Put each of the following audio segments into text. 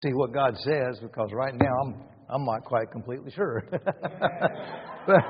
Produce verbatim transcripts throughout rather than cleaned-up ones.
see what God says, because right now I'm I'm not quite completely sure. but,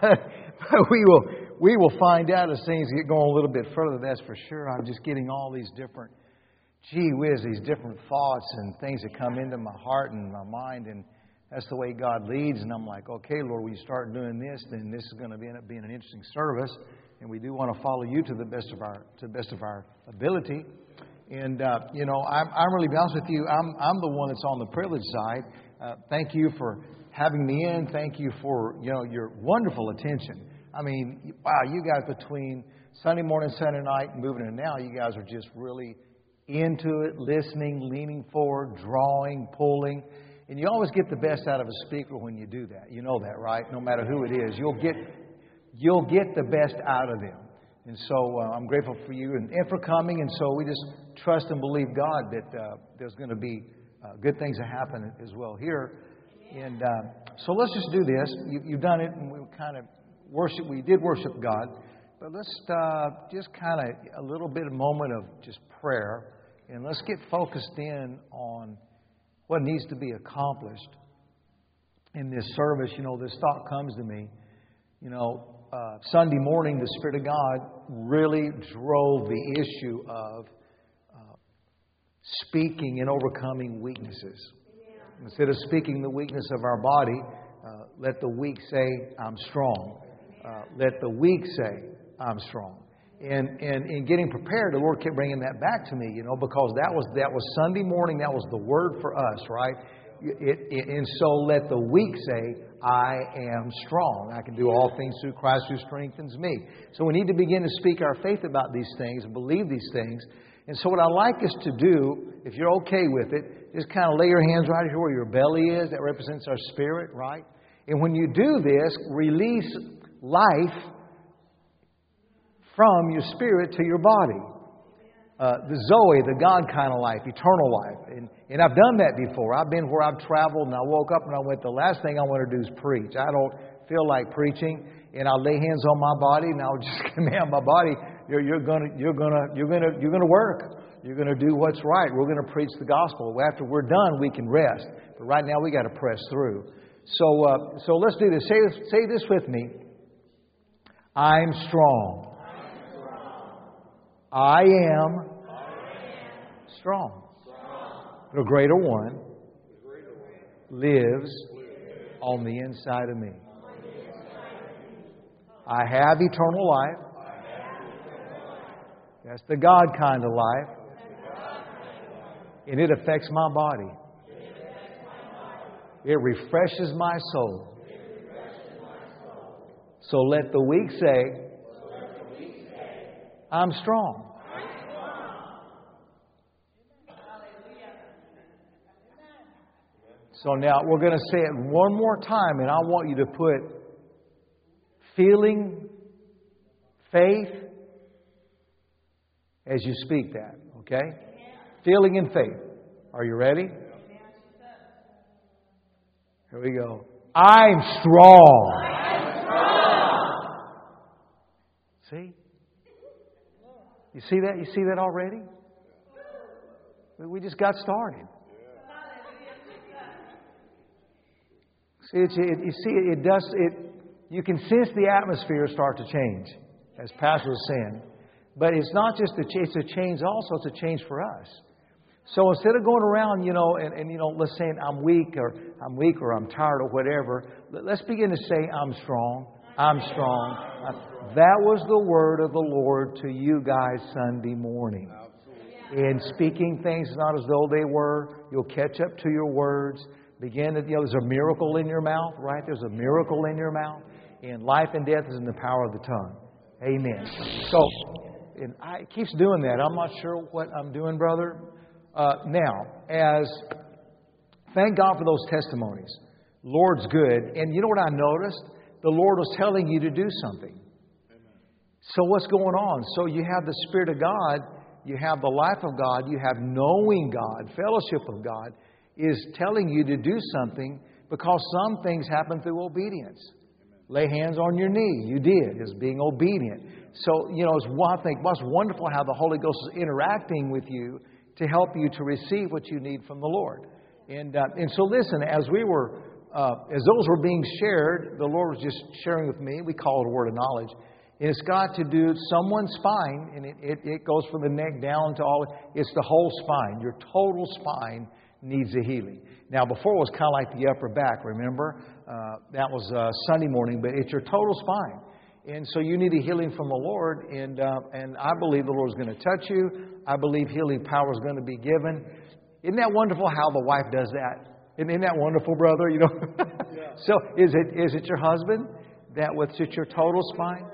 but we will we will find out as things get going a little bit further. That's for sure. I'm just getting all these different, gee whiz, these different thoughts and things that come into my heart and my mind, and that's the way God leads. And I'm like, okay, Lord, when you start doing this, then this is going to end up being an interesting service, and we do want to follow you to the best of our to the best of our ability. And, uh, you know, I'm, I'm really, to be honest with you, I'm, I'm the one that's on the privileged side. Uh, thank you for having me in. Thank you for, you know, your wonderful attention. I mean, wow, you guys between Sunday morning, Sunday night, and moving in now, you guys are just really into it, listening, leaning forward, drawing, pulling. And you always get the best out of a speaker when you do that. You know that, right? No matter who it is, you'll get, you'll get the best out of them. And so uh, I'm grateful for you and, and for coming. And so we just trust and believe God that uh, there's going to be uh, good things that happen as well here. And uh, so let's just do this. You, you've done it, and we kind of worship. We did worship God, but let's uh, just kind of a little bit of moment of just prayer, and let's get focused in on what needs to be accomplished in this service. You know, this thought comes to me. You know. Uh, Sunday morning, the Spirit of God really drove the issue of uh, speaking and overcoming weaknesses. Yeah. Instead of speaking the weakness of our body, uh, let the weak say, I'm strong. Uh, let the weak say, I'm strong. And, and in getting prepared, the Lord kept bringing that back to me, you know, because that was that was Sunday morning. That was the word for us, right? It, it, and so let the weak say, I am strong. I can do all things through Christ who strengthens me. So we need to begin to speak our faith about these things and believe these things. And so what I'd like us to do, if you're okay with it, just kind of lay your hands right here where your belly is. That represents our spirit, right? And when you do this, release life from your spirit to your body. Uh, the Zoe, the God kind of life, eternal life. And, and I've done that before. I've been where I've traveled, and I woke up and I went, the last thing I want to do is preach. I don't feel like preaching, and I'll lay hands on my body, and I'll just command my body, you're, you're gonna, you're gonna, you're gonna, you're gonna work. You're gonna do what's right. We're gonna preach the gospel. After we're done, we can rest. But right now, we got to press through. So, uh, so let's do this. Say this. Say this with me. I'm strong. I am strong. The greater one lives on the inside of me. I have eternal life. That's the God kind of life. And it affects my body. It refreshes my soul. So let the weak say, I'm strong. So now we're going to say it one more time, and I want you to put feeling, faith, as you speak that, okay? Feeling and faith. Are you ready? Here we go. I'm strong. I'm strong. See? You see that? You see that already? We just got started. See, it, it, you see, it, it does. It you can sense the atmosphere start to change, as Pastor was saying. But it's not just a change; it's a change also. It's a change for us. So instead of going around, you know, and, and you know, let's say I'm weak or I'm weak or I'm tired or whatever, let's begin to say I'm strong. I'm strong. Uh, that was the word of the Lord to you guys Sunday morning. And speaking things not as though they were, you'll catch up to your words. Begin to, you know, there's a miracle in your mouth, right? There's a miracle in your mouth. And life and death is in the power of the tongue. Amen. So, and I, it keeps doing that. I'm not sure what I'm doing, brother. Uh, now, as, thank God for those testimonies. Lord's good. And you know what I noticed? The Lord was telling you to do something. So what's going on? So you have the Spirit of God. You have the life of God. You have knowing God, fellowship of God. Is telling you to do something because some things happen through obedience. Amen. Lay hands on your knee. You did. It's being obedient. So, you know, it's one thing. It's wonderful how the Holy Ghost is interacting with you to help you to receive what you need from the Lord. And uh, and so listen, as we were, uh, as those were being shared, the Lord was just sharing with me. We call it a word of knowledge. And it's got to do someone's spine, and it, it, it goes from the neck down to all. It's the whole spine. Your total spine needs a healing. Now, before it was kind of like the upper back, remember? Uh, that was uh, Sunday morning, but it's your total spine. And so you need a healing from the Lord, and uh, and I believe the Lord's going to touch you. I believe healing power is going to be given. Isn't that wonderful how the wife does that? Isn't that wonderful, brother? You know. Yeah. So is it is it your husband that with your total spine?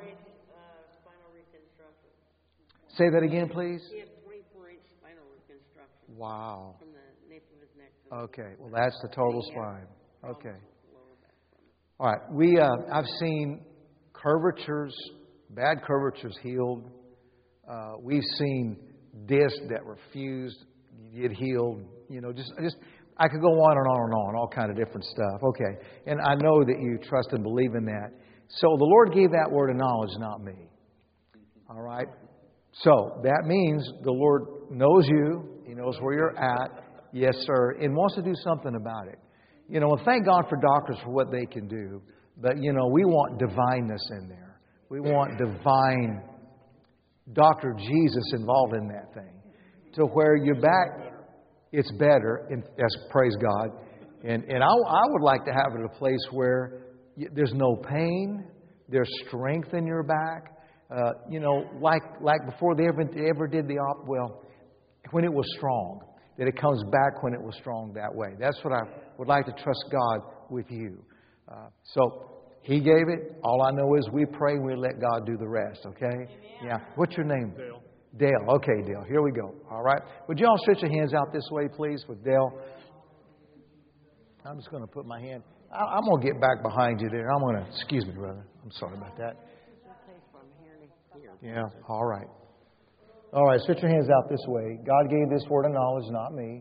Say that again, please. He has twenty-four inch spinal reconstruction. Wow. From the nape of his neck to the Okay, well that's the total spine. Okay. All right, we uh, I've seen curvatures, bad curvatures healed. Uh, we've seen discs that were fused, get healed. You know, just just I could go on and on and on, all kind of different stuff. Okay, and I know that you trust and believe in that. So the Lord gave that word of knowledge, not me. All right. So that means the Lord knows you. He knows where you're at. Yes, sir. And wants to do something about it. You know, and thank God for doctors for what they can do. But, you know, we want divineness in there. We want divine Doctor Jesus involved in that thing. To where you're back, it's better. And yes, praise God. And, and I, I would like to have it at a place where there's no pain. There's strength in your back. Uh, you know, like like before they ever, they ever did the op, well, when it was strong, that it comes back when it was strong that way. That's what I would like to trust God with you. Uh, so He gave it. All I know is we pray and we let God do the rest, okay? Amen. Yeah. What's your name? Dale. Dale. Okay, Dale. Here we go. All right. Would you all stretch your hands out this way, please, with Dale? I'm just going to put my hand. I, I'm going to get back behind you there. I'm going to, excuse me, brother. I'm sorry about that. Yeah, all right. All right, stretch your hands out this way. God gave this word of knowledge, not me.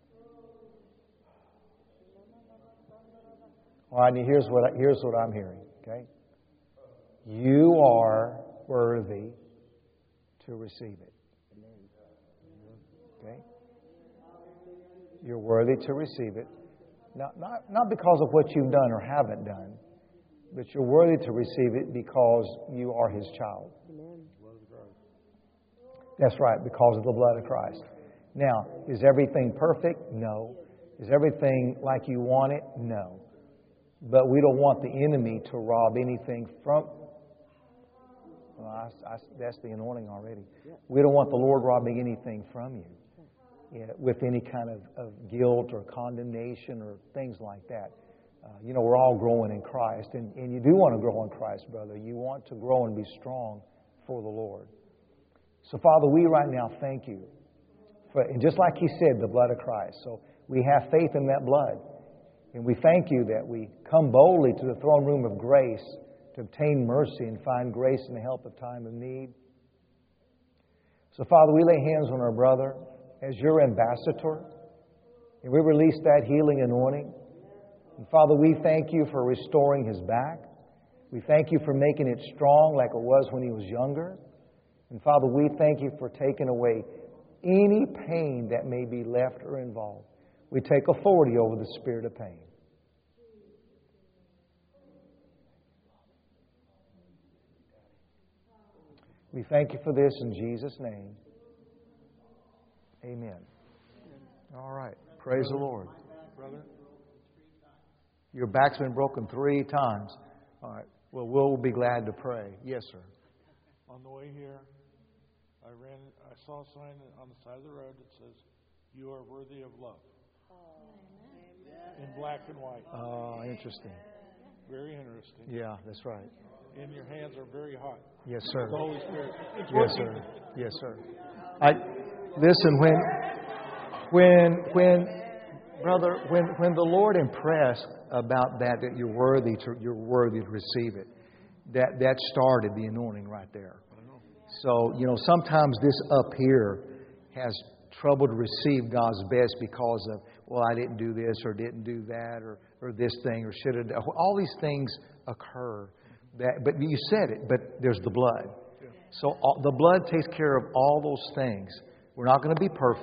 All right, and here's what, I, here's what I'm hearing, okay? You are worthy to receive it. Okay? You're worthy to receive it. Not, not, not because of what you've done or haven't done, but you're worthy to receive it because you are His child. That's right, because of the blood of Christ. Now, is everything perfect? No. Is everything like you want it? No. But we don't want the enemy to rob anything from... Well, I, I, that's the anointing already. We don't want the Lord robbing anything from you, yeah, with any kind of, of guilt or condemnation or things like that. Uh, you know, we're all growing in Christ, and, and you do want to grow in Christ, brother. You want to grow and be strong for the Lord. So, Father, we right now thank you for, and just like He said, the blood of Christ. So we have faith in that blood. And we thank you that we come boldly to the throne room of grace to obtain mercy and find grace in the help of time of need. So, Father, we lay hands on our brother as your ambassador, and we release that healing anointing. And, Father, we thank you for restoring his back. We thank you for making it strong like it was when he was younger. And, Father, we thank you for taking away any pain that may be left or involved. We take authority over the spirit of pain. We thank you for this in Jesus' name. Amen. All right. Praise the Lord. Brother? Your back's been broken three times. All right. Well, we'll be glad to pray. Yes, sir. On the way here, I ran. I saw a sign on the side of the road that says, "You are worthy of love." In black and white. Oh, interesting. Very interesting. Yeah, that's right. And your hands are very hot. Yes, sir. The Holy Spirit. It's Yes, working. sir. Yes, sir. I listen when when when brother when when the Lord impressed about that that you're worthy to you're worthy to receive it. That that started the anointing right there. So, you know, sometimes this up here has trouble to receive God's best because of, well, I didn't do this or didn't do that or, or this thing or should have done. All these things occur. That, but you said it, but there's the blood. So all, the blood takes care of all those things. We're not going to be perfect.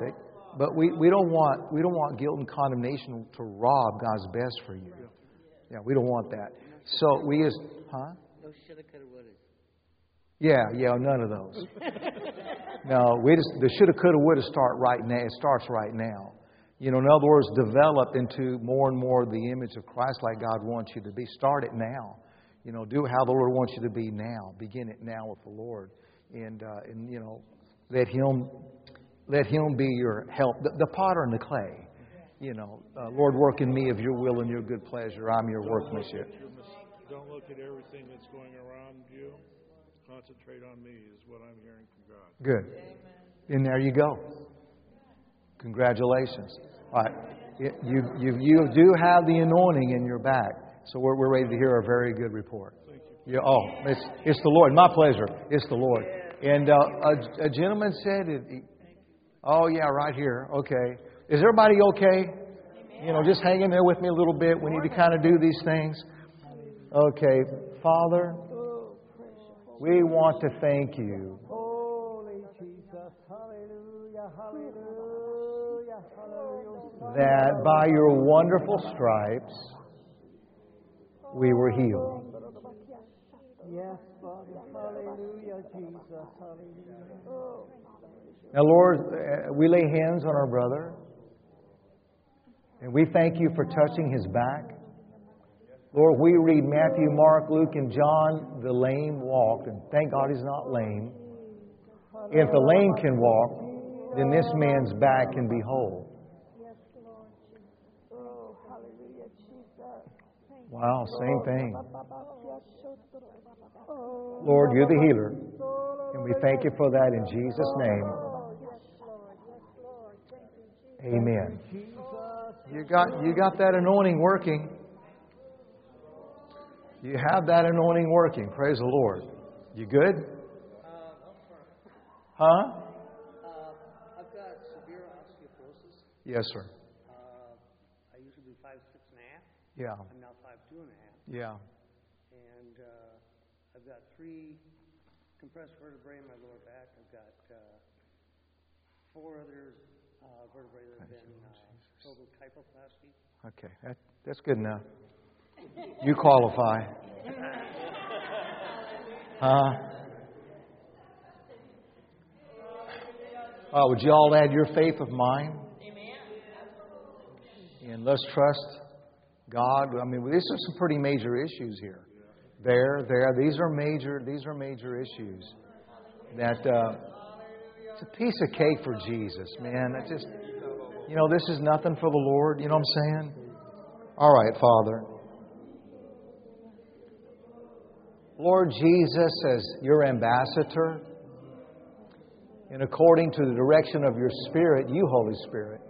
But we, we don't want we don't want guilt and condemnation to rob God's best for you. Yeah, we don't want that. So we just, huh? No shoulda, coulda, woulda. Yeah, yeah, none of those. No, we just the shoulda, coulda, woulda start right now. It starts right now. You know, in other words, develop into more and more the image of Christ like God wants you to be. Start it now. You know, do how the Lord wants you to be now. Begin it now with the Lord, and uh, and you know, let Him let Him be your help, the, the potter and the clay. You know, uh, Lord, work in me of Your will and Your good pleasure. I'm Your workmanship. Don't look at everything that's going around you. Concentrate on me is what I'm hearing from God. Good. And there you go. Congratulations. All right. You, you, you do have the anointing in your back. So we're, we're ready to hear a very good report. Thank you. Yeah, oh, it's, it's the Lord. My pleasure. It's the Lord. And uh, a, a gentleman said, it, oh, yeah, right here. Okay. Is everybody okay? You know, just hang in there with me a little bit. We need to kind of do these things. Okay. Father, we want to thank You Holy Jesus, hallelujah, hallelujah, hallelujah. that by Your wonderful stripes we were healed. Yes, Father, hallelujah, Jesus, hallelujah. Now, Lord, uh, we lay hands on our brother, and we thank You for touching his back. Lord, we read Matthew, Mark, Luke, and John, the lame walked, and thank God he's not lame. If the lame can walk, then this man's back can be whole. Wow, same thing. Lord, You're the healer, and we thank You for that in Jesus' name. Amen. You got you got that anointing working. You have that anointing working. Praise the Lord. You good? Huh? Uh, I've got severe osteoporosis. Yes, sir. Uh, I used to be five six and a half. Yeah. I'm now five two and a half. Yeah. And uh, I've got three compressed vertebrae in my lower back. I've got uh, four other uh, vertebrae that have been uh, filled with kyphoplasty. Okay, that, that's good enough. You qualify. Huh? Uh, would you all add your faith of mine? And let's trust God. I mean, these are some pretty major issues here. There, there. These are major. These are major issues. That uh, it's a piece of cake for Jesus, man. It just, you know, this is nothing for the Lord. You know what I'm saying? All right, Father. Lord Jesus, as Your ambassador, and according to the direction of Your Spirit, You, Holy Spirit,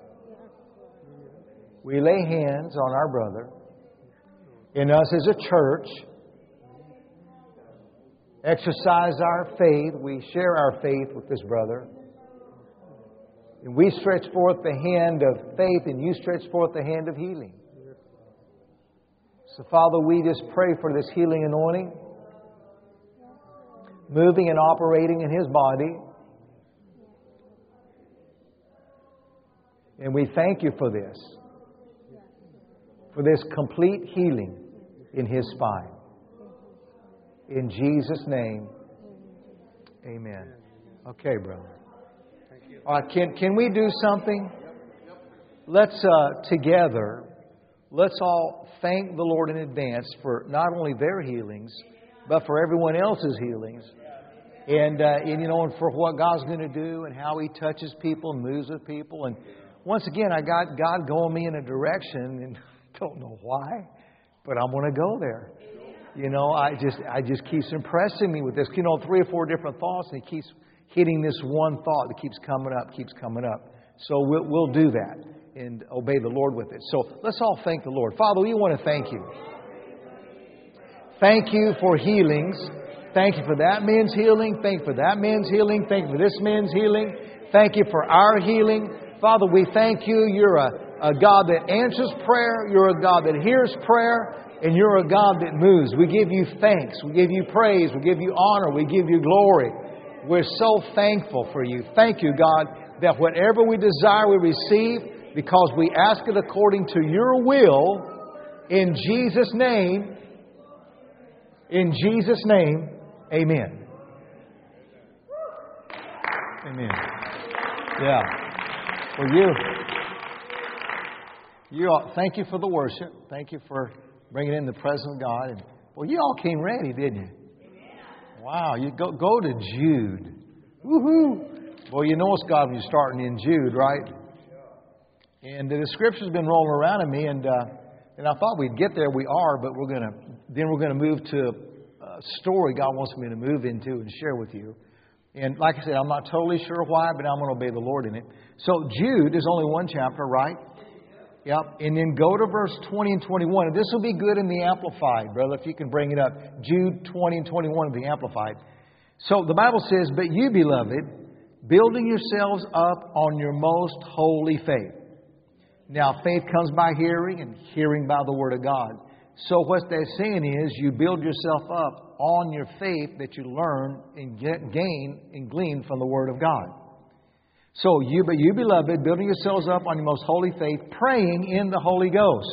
we lay hands on our brother, in us as a church, exercise our faith, we share our faith with this brother, and we stretch forth the hand of faith, and You stretch forth the hand of healing. So, Father, we just pray for this healing anointing, moving and operating in his body. And we thank You for this, for this complete healing in his spine. In Jesus' name, amen. Okay, brother. All right, can, can we do something? Let's, uh, together, let's all thank the Lord in advance for not only their healings, but for everyone else's healings. And, uh, and you know, and for what God's going to do and how He touches people and moves with people. And once again, I got God going me in a direction, and I don't know why, but I'm going to go there. You know, I just, I just keeps impressing me with this. You know, three or four different thoughts, and He keeps hitting this one thought that keeps coming up, keeps coming up. So we'll, we'll do that and obey the Lord with it. So let's all thank the Lord. Father, we want to thank You. Thank You for healings. Thank You for that man's healing. Thank You for that man's healing. Thank You for this man's healing. Thank You for our healing. Father, we thank You. You're a, a God that answers prayer. You're a God that hears prayer. And You're a God that moves. We give You thanks. We give You praise. We give You honor. We give You glory. We're so thankful for You. Thank You, God, that whatever we desire we receive because we ask it according to your will in Jesus' name. In Jesus' name, amen. Amen. Yeah. Well, you, you all, thank you for the worship. Thank you for bringing in the presence of God. And well, you all came ready, didn't you? Wow. You go go to Jude. Woohoo! Well, you know it's God when you're starting in Jude, right? And the scripture's been rolling around in me, and uh, and I thought we'd get there. We are, but we're gonna then we're gonna move to a story God wants me to move into and share with you. And like I said, I'm not totally sure why, but I'm going to obey the Lord in it. So Jude is only one chapter, right? Yep. And then go to verse twenty and twenty-one. And this will be good in the Amplified, brother, if you can bring it up. Jude twenty and twenty-one of the Amplified. So the Bible says, "But you, beloved, building yourselves up on your most holy faith." Now, faith comes by hearing, and hearing by the Word of God. So what they're saying is, you build yourself up on your faith that you learn and get, gain and glean from the Word of God. So you, but you, beloved, building yourselves up on your most holy faith, praying in the Holy Ghost.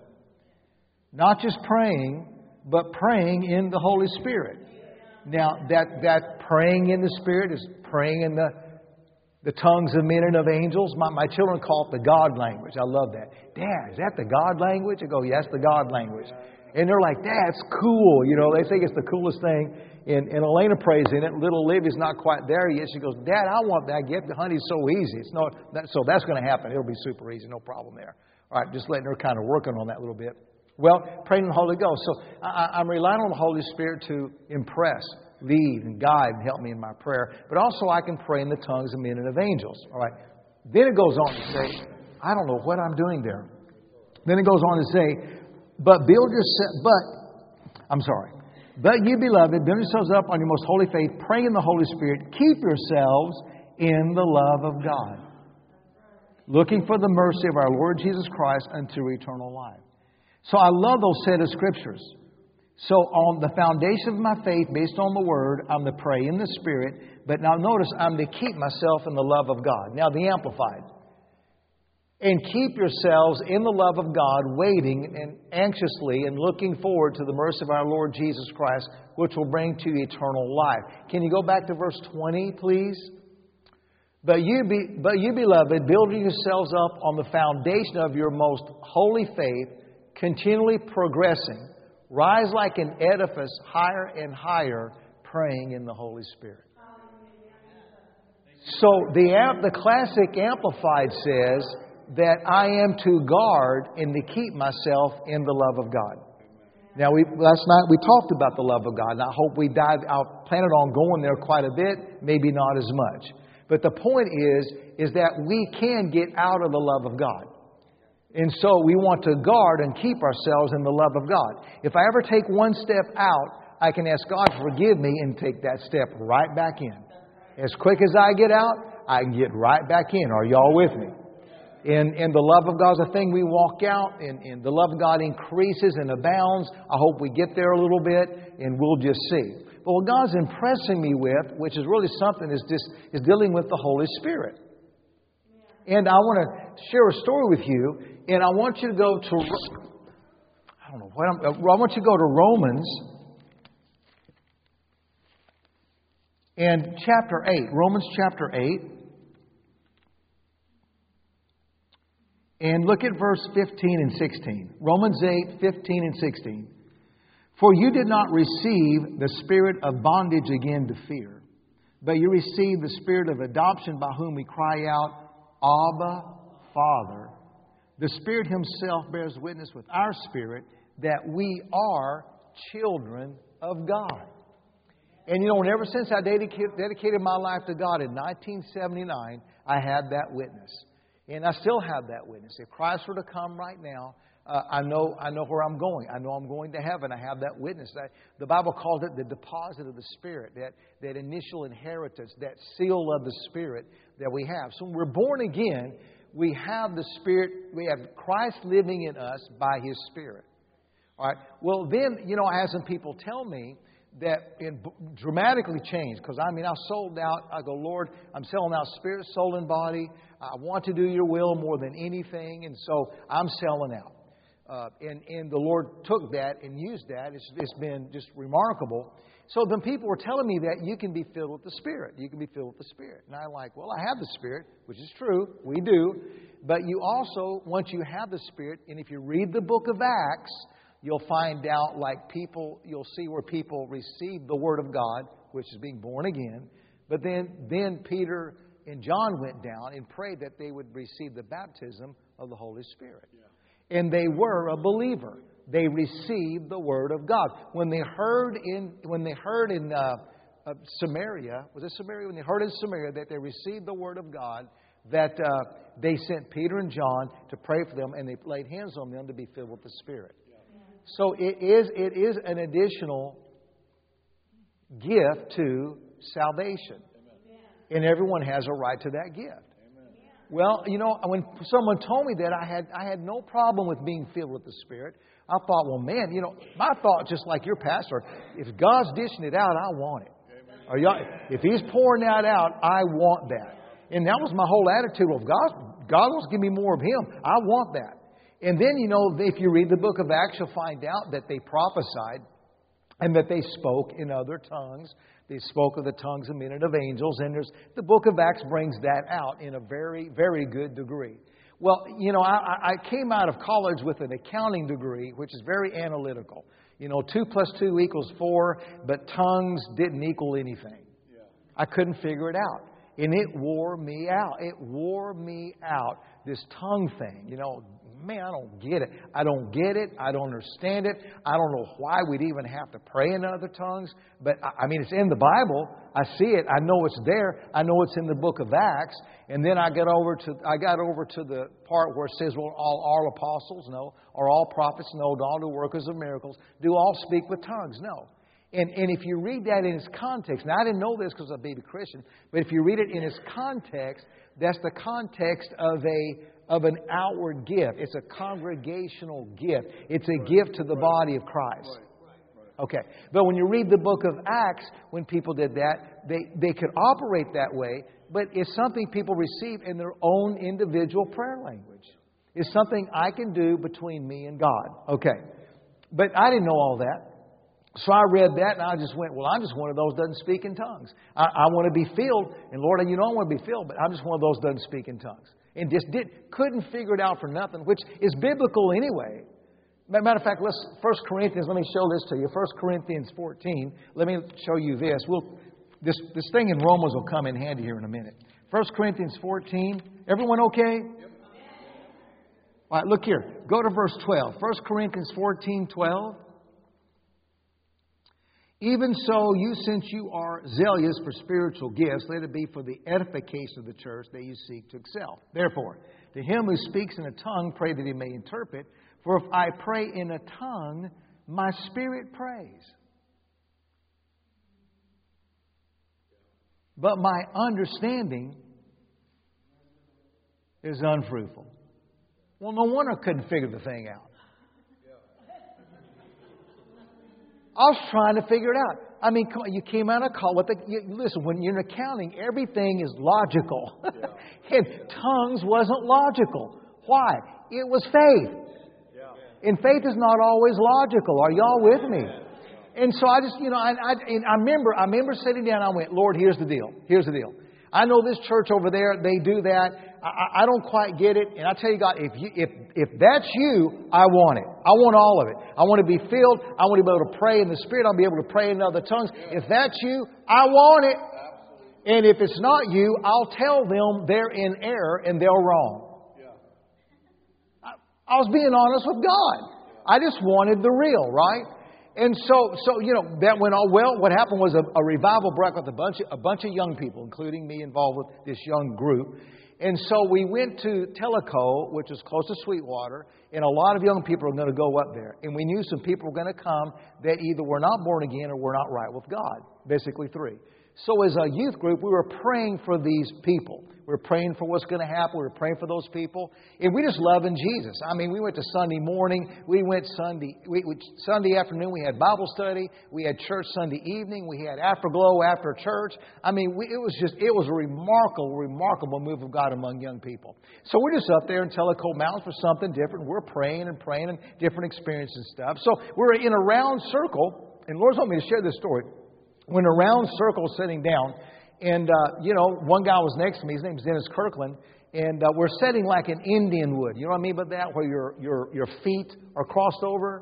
Not just praying, but praying in the Holy Spirit. Now, that, that praying in the Spirit is praying in the, the tongues of men and of angels. My, my children call it the God language. I love that. Dad, is that the God language? I go, yes, the God language. And they're like, that's cool. You know, they think it's the coolest thing. And, and Elena prays in it. Little Olivia's not quite there yet. She goes, Dad, I want that. Get the honey's so easy. It's not that, so that's going to happen. It'll be super easy. No problem there. All right, just letting her kind of working on that a little bit. Well, praying in the Holy Ghost. So I, I'm relying on the Holy Spirit to impress, lead, and guide and help me in my prayer. But also I can pray in the tongues of men and of angels. All right. Then it goes on to say, I don't know what I'm doing there. Then it goes on to say, But build yourself, but, I'm sorry. But you, beloved, build yourselves up on your most holy faith, pray in the Holy Spirit, keep yourselves in the love of God, looking for the mercy of our Lord Jesus Christ unto eternal life. So I love those set of scriptures. So on the foundation of my faith, based on the Word, I'm to pray in the Spirit. But now notice, I'm to keep myself in the love of God. Now the Amplified. And keep yourselves in the love of God, waiting and anxiously and looking forward to the mercy of our Lord Jesus Christ, which will bring to you eternal life. Can you go back to verse twenty, please? But you, be, but you, beloved, building yourselves up on the foundation of your most holy faith, continually progressing, rise like an edifice higher and higher, praying in the Holy Spirit. So the, the classic Amplified says that I am to guard and to keep myself in the love of God. Now, we, last night we talked about the love of God, and I hope we dive. I planted on going there quite a bit, maybe not as much. But the point is, is that we can get out of the love of God. And so we want to guard and keep ourselves in the love of God. If I ever take one step out, I can ask God to forgive me and take that step right back in. As quick as I get out, I can get right back in. Are y'all with me? And, and the love of God is a thing we walk out, and, and the love of God increases and abounds. I hope we get there a little bit, and we'll just see. But what God's impressing me with, which is really something, is just is dealing with the Holy Spirit. And I want to share a story with you, and I want you to go to, I don't know what I'm, I want you to go to Romans and chapter eight. Romans chapter eight. And look at verse fifteen and sixteen. Romans eight, fifteen and sixteen. For you did not receive the spirit of bondage again to fear, but you received the spirit of adoption, by whom we cry out, Abba, Father. The Spirit Himself bears witness with our spirit that we are children of God. And you know, and ever since I dedicated my life to God in nineteen seventy-nine, I had that witness. And I still have that witness. If Christ were to come right now, uh, I know I know where I'm going. I know I'm going to heaven. I have that witness. I, the Bible calls it the deposit of the Spirit, that, that initial inheritance, that seal of the Spirit that we have. So when we're born again, we have the Spirit, we have Christ living in us by His Spirit. All right. Well, then, you know, I have some people tell me that it dramatically changed. Because, I mean, I sold out. I go, Lord, I'm selling out spirit, soul, and body. I want to do your will more than anything. And so I'm selling out. Uh, and, and the Lord took that and used that. It's, it's been just remarkable. So then people were telling me that you can be filled with the Spirit. You can be filled with the Spirit. And I'm like, well, I have the Spirit, which is true. We do. But you also, once you have the Spirit, and if you read the book of Acts, you'll find out like people, you'll see where people receive the Word of God, which is being born again. But then, then Peter and John went down and prayed that they would receive the baptism of the Holy Spirit. Yeah. And they were a believer. They received the Word of God. When they heard in when they heard in uh, uh, Samaria, was it Samaria? When they heard in Samaria that they received the Word of God, that uh, they sent Peter and John to pray for them, and they laid hands on them to be filled with the Spirit. Yeah. So it is it is an additional gift to salvation, Amen. And everyone has a right to that gift. Amen. Well, you know, when someone told me that, I had I had no problem with being filled with the Spirit. I thought, well, man, you know, my thought, just like your pastor, if God's dishing it out, I want it. Or y'all, if He's pouring that out, I want that. And that was my whole attitude. Well, if God, God wants to give me more of Him, I want that. And then, you know, if you read the book of Acts, you'll find out that they prophesied and that they spoke in other tongues. They spoke of the tongues of men and of angels. And there's the book of Acts brings that out in a very, very good degree. Well, you know, I, I came out of college with an accounting degree, which is very analytical. You know, two plus two equals four, but tongues didn't equal anything. Yeah. I couldn't figure it out. And it wore me out. It wore me out, this tongue thing. You know, man, I don't get it. I don't get it. I don't understand it. I don't know why we'd even have to pray in other tongues. But, I mean, it's in the Bible. I see it. I know it's there. I know it's in the book of Acts. And then I got over to I got over to the part where it says, well, all, all apostles? No. Or all prophets? No. Do all do workers of miracles? Do all speak with tongues? No. And, and if you read that in its context, now I didn't know this because I'm a baby Christian, but if you read it in its context, that's the context of a of an outward gift. It's a congregational gift. It's a gift to the body of Christ. Okay. But when you read the book of Acts, when people did that, they, they could operate that way, but it's something people receive in their own individual prayer language. It's something I can do between me and God. Okay. But I didn't know all that. So I read that and I just went, well, I'm just one of those that doesn't speak in tongues. I, I want to be filled. And Lord, you know I want to be filled, but I'm just one of those that doesn't speak in tongues. And just did, couldn't figure it out for nothing, which is biblical anyway. Matter of fact, let's First Corinthians, let me show this to you. First Corinthians fourteen. Let me show you this. We'll, this, this thing in Romans will come in handy here in a minute. First Corinthians fourteen. Everyone okay? Yep. All right, look here. Go to verse twelve. First Corinthians fourteen, twelve. Even so, you, since you are zealous for spiritual gifts, let it be for the edification of the church that you seek to excel. Therefore, to him who speaks in a tongue, pray that he may interpret. For if I pray in a tongue, my spirit prays, but my understanding is unfruitful. Well, no wonder I couldn't figure the thing out. I was trying to figure it out. I mean, you came out of college. You, listen, when you're in accounting, everything is logical. Yeah. And tongues wasn't logical. Why? It was faith. Yeah. And faith is not always logical. Are y'all with me? And so I just, you know, I, I, and I remember, I remember sitting down. I went, Lord, here's the deal. Here's the deal. I know this church over there, they do that. I, I don't quite get it. And I tell you, God, if you, if if that's you, I want it. I want all of it. I want to be filled. I want to be able to pray in the Spirit. I'll be able to pray in other tongues. If that's you, I want it. And if it's not you, I'll tell them they're in error and they're wrong. I, I was being honest with God. I just wanted the real, right? And so, so you know, that went all well. What happened was a, a revival broke with a bunch of, a bunch of young people, including me, involved with this young group. And so we went to Tellico, which is close to Sweetwater, and a lot of young people are going to go up there. And we knew some people were going to come that either were not born again or were not right with God. Basically three. So as a youth group, we were praying for these people. We were praying for what's going to happen. We were praying for those people. And we just loving Jesus. I mean, we went to Sunday morning. We went Sunday we, we, Sunday afternoon. We had Bible study. We had church Sunday evening. We had Afterglow after church. I mean, we, it was just, it was a remarkable, remarkable move of God among young people. So we're just up there in Tellicoe Mountains for something different. We're praying and praying and different experiences and stuff. So we're in a round circle. And the Lord's told me to share this story. We're in a round circle sitting down. And, uh, you know, one guy was next to me. His name's Dennis Kirkland. And uh, we're sitting like an Indian would. You know what I mean by that? Where your your your feet are crossed over.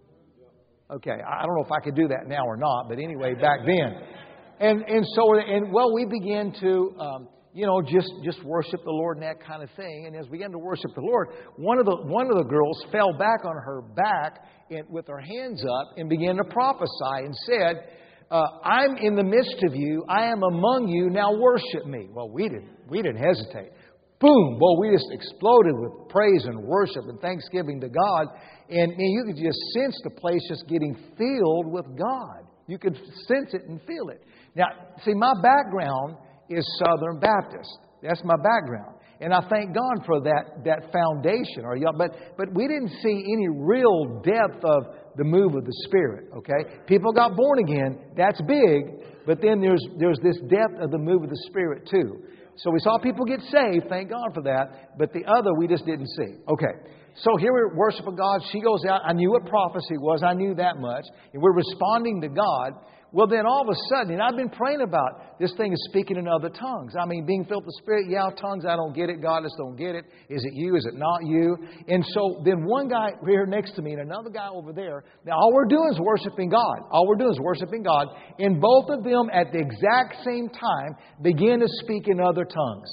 Okay, I don't know if I could do that now or not. But anyway, back then. And and so, and well, we began to, um, you know, just, just worship the Lord and that kind of thing. And as we began to worship the Lord, one of the one of the girls fell back on her back and, with her hands up and began to prophesy and said, Uh, I'm in the midst of you. I am among you. Now worship me. Well, we didn't. We didn't hesitate. Boom! Well, we just exploded with praise and worship and thanksgiving to God. And, and you could just sense the place just getting filled with God. You could sense it and feel it. Now, see, my background is Southern Baptist. That's my background. And I thank God for that, that foundation. Or, but, but we didn't see any real depth of the move of the Spirit, okay? People got born again. That's big. But then there's there's this depth of the move of the Spirit, too. So we saw people get saved. Thank God for that. But the other we just didn't see. Okay. So here we're worshiping God. She goes out. I knew what prophecy was. I knew that much. And we're responding to God. Well, then all of a sudden, and I've been praying about this thing is speaking in other tongues. I mean, being filled with the Spirit, yeah, tongues, I don't get it. God, I just don't get it. Is it you? Is it not you? And so then one guy here next to me and another guy over there. Now, all we're doing is worshiping God. All we're doing is worshiping God. And both of them at the exact same time begin to speak in other tongues.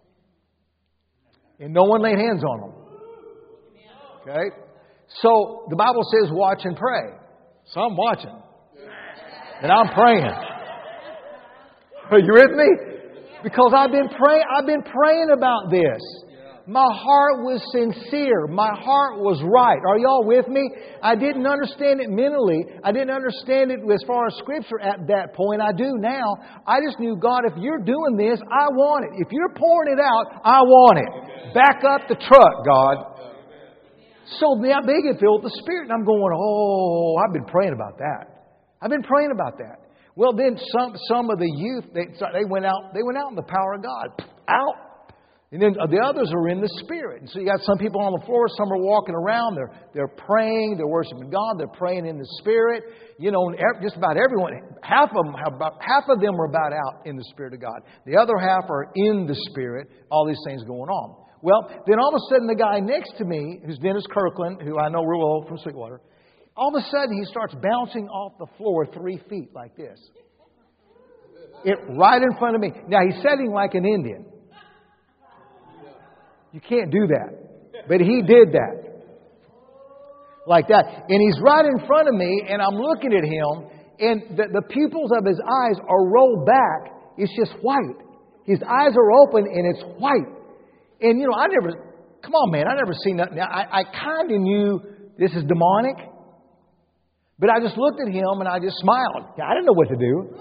And no one laid hands on them. Okay? So the Bible says watch and pray. So I'm watching. And I'm praying. Are you with me? Because I've been praying, I've been praying about this. My heart was sincere. My heart was right. Are y'all with me? I didn't understand it mentally. I didn't understand it as far as Scripture at that point. I do now. I just knew, God, if you're doing this, I want it. If you're pouring it out, I want it. Back up the truck, God. So that big it filled with the Spirit. And I'm going, oh, I've been praying about that. I've been praying about that. Well, then some some of the youth, they, they went out They went out in the power of God. Out. And then the others are in the Spirit. And so you got some people on the floor, some are walking around, they're they're praying, they're worshiping God, they're praying in the Spirit. You know, just about everyone, half of them have about half of them are about out in the Spirit of God. The other half are in the Spirit, all these things going on. Well, then all of a sudden the guy next to me, who's Dennis Kirkland, who I know real well from Sweetwater, all of a sudden he starts bouncing off the floor three feet like this. It right in front of me. Now he's sitting like an Indian. You can't do that. But he did that. Like that. And he's right in front of me and I'm looking at him and the, the pupils of his eyes are rolled back. It's just white. His eyes are open and it's white. And you know, I never, come on man, I never seen nothing. Now, I, I kind of knew this is demonic. But I just looked at him and I just smiled. I didn't know what to do.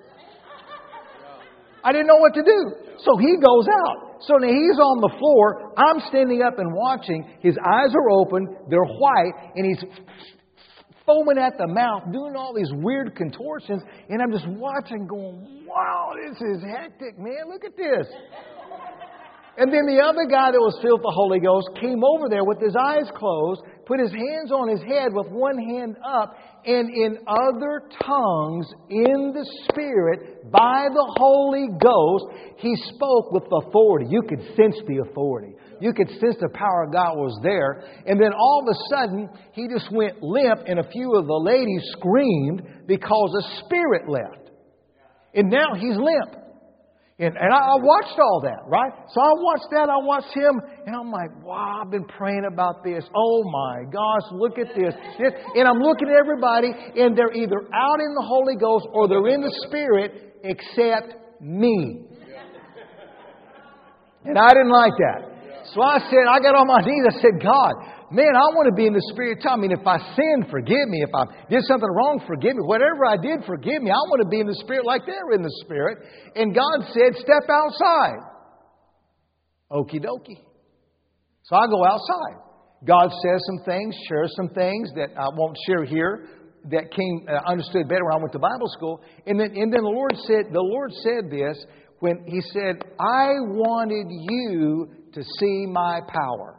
I didn't know what to do. So he goes out. So now he's on the floor. I'm standing up and watching. His eyes are open. They're white. And he's foaming at the mouth, doing all these weird contortions. And I'm just watching going, wow, this is hectic, man. Look at this. And then the other guy that was filled with the Holy Ghost came over there with his eyes closed, put his hands on his head with one hand up, and in other tongues, in the Spirit, by the Holy Ghost, he spoke with authority. You could sense the authority. You could sense the power of God was there. And then all of a sudden, he just went limp, and a few of the ladies screamed because the Spirit left. And now he's limp. And, and I, I watched all that, right? So I watched that, I watched him, and I'm like, wow, I've been praying about this. Oh my gosh, look at this. this. And I'm looking at everybody, and they're either out in the Holy Ghost or they're in the Spirit, except me. And I didn't like that. So I said, I got on my knees, I said, God, Man, I want to be in the Spirit. Tell me, if I sinned, forgive me. If I did something wrong, forgive me. Whatever I did, forgive me. I want to be in the Spirit like they're in the Spirit. And God said, step outside. Okie dokie. So I go outside. God says some things, shares some things that I won't share here, that came uh, understood better when I went to Bible school. And then, and then the Lord said, the Lord said this when He said, I wanted you to see my power.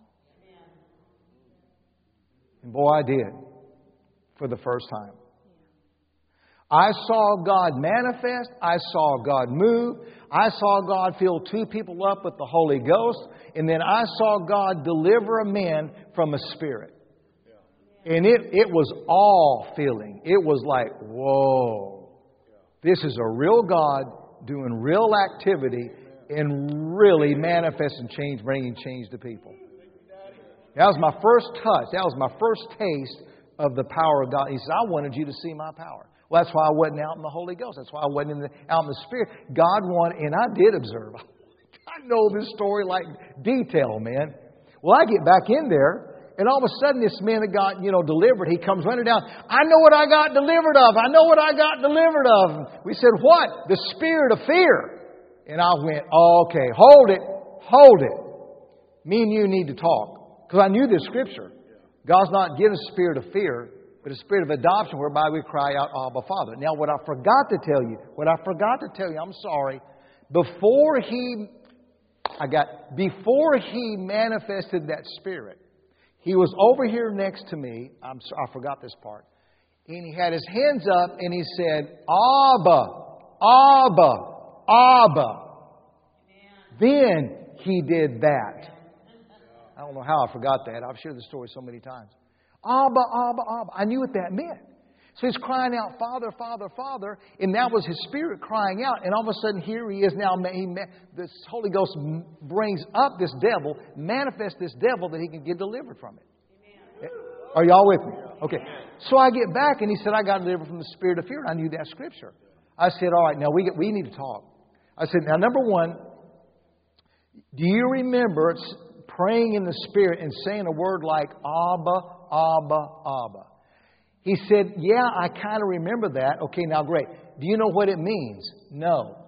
And boy, I did. For the first time. I saw God manifest. I saw God move. I saw God fill two people up with the Holy Ghost. And then I saw God deliver a man from a spirit. And it, it was awe-filling. It was like, whoa. This is a real God doing real activity and really manifesting change, bringing change to people. That was my first touch. That was my first taste of the power of God. He said, I wanted you to see my power. Well, that's why I wasn't out in the Holy Ghost. That's why I wasn't in the, out in the Spirit. God wanted, and I did observe. I know this story like detail, man. Well, I get back in there, and all of a sudden this man that got, you know, delivered, he comes running down. I know what I got delivered of. I know what I got delivered of. We said, what? The spirit of fear. And I went, oh, okay, hold it, hold it. Me and you need to talk. Because I knew this scripture. God's not given a spirit of fear, but a spirit of adoption whereby we cry out, Abba, Father. Now, what I forgot to tell you, what I forgot to tell you, I'm sorry, before he, I got, before he manifested that spirit, he was over here next to me. I'm sorry, I forgot this part. And he had his hands up and he said, Abba, Abba, Abba. Then he did that. I don't know how I forgot that. I've shared the story so many times. Abba, Abba, Abba. I knew what that meant. So he's crying out, Father, Father, Father. And that was his spirit crying out. And all of a sudden, here he is now. He, this Holy Ghost brings up this devil, manifests this devil that he can get delivered from it. Amen. Are y'all with me? Okay. So I get back and he said, I got delivered from the spirit of fear. And I knew that scripture. I said, all right, now we, get, we need to talk. I said, now, number one, do you remember praying in the Spirit and saying a word like Abba, Abba, Abba? He said, yeah, I kind of remember that. Okay, now great. Do you know what it means? No.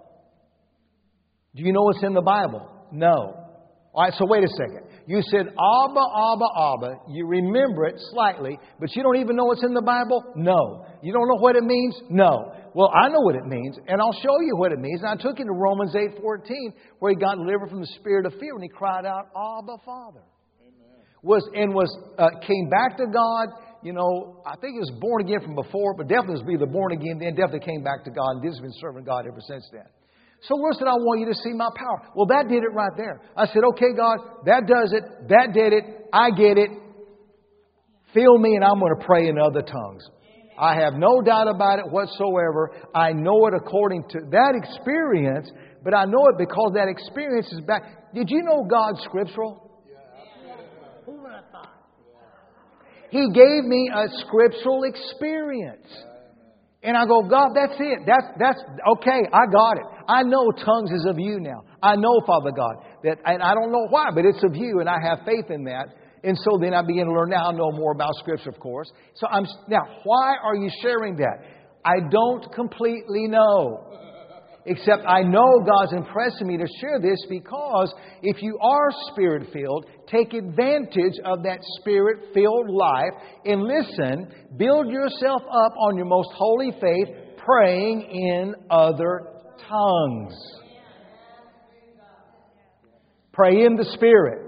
Do you know what's in the Bible? No. All right, so wait a second. You said Abba, Abba, Abba. You remember it slightly, but you don't even know what's in the Bible? No. You don't know what it means? No. Well, I know what it means, and I'll show you what it means. And I took him to Romans eight fourteen, where he got delivered from the spirit of fear, and he cried out, Abba, Father. Amen. Was and was uh, came back to God. You know, I think he was born again from before, but definitely was either born again then, definitely came back to God, and has been serving God ever since then. So Lord said, I want you to see my power. Well, that did it right there. I said, okay, God, that does it. That did it. I get it. Fill me, and I'm going to pray in other tongues. I have no doubt about it whatsoever. I know it according to that experience, but I know it because that experience is back. Did you know God's scriptural? Who would have thought? He gave me a scriptural experience. And I go, God, that's it. That's, that's okay. I got it. I know tongues is of you now. I know, Father God, that, and I don't know why, but it's of you, and I have faith in that. And so then I begin to learn. Now I know more about Scripture, of course. So I'm now. Why are you sharing that? I don't completely know. Except I know God's impressing me to share this because if you are Spirit-filled, take advantage of that Spirit-filled life and listen, build yourself up on your most holy faith, praying in other tongues. Pray in the Spirit.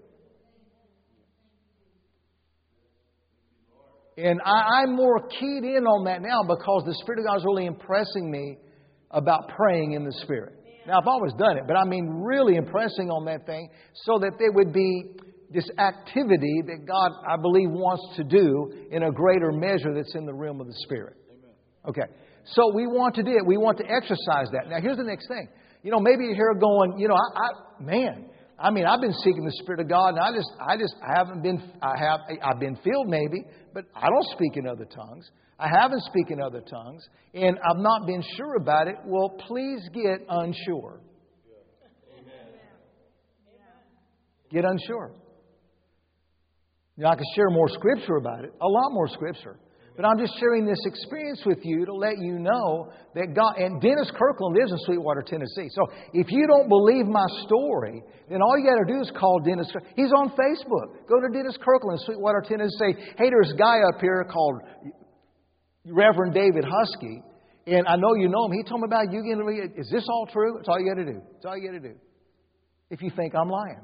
And I, I'm more keyed in on that now because the Spirit of God is really impressing me about praying in the Spirit. Now, I've always done it, but I mean really impressing on that thing so that there would be this activity that God, I believe, wants to do in a greater measure that's in the realm of the Spirit. Okay, so we want to do it. We want to exercise that. Now, here's the next thing. You know, maybe you're here going, you know, I, I man, I mean, I've been seeking the Spirit of God, and I just, I just haven't been, I have, I've been filled maybe, but I don't speak in other tongues. I haven't spoken in other tongues, and I've not been sure about it. Well, please get unsure. Get unsure. You know, I could share more Scripture about it, a lot more Scripture. But I'm just sharing this experience with you to let you know that God... And Dennis Kirkland lives in Sweetwater, Tennessee. So if you don't believe my story, then all you got to do is call Dennis. He's on Facebook. Go to Dennis Kirkland in Sweetwater, Tennessee. Hey, there's a guy up here called Reverend David Husky. And I know you know him. He told me about you getting... Is this all true? That's all you got to do. That's all you got to do. If you think I'm lying.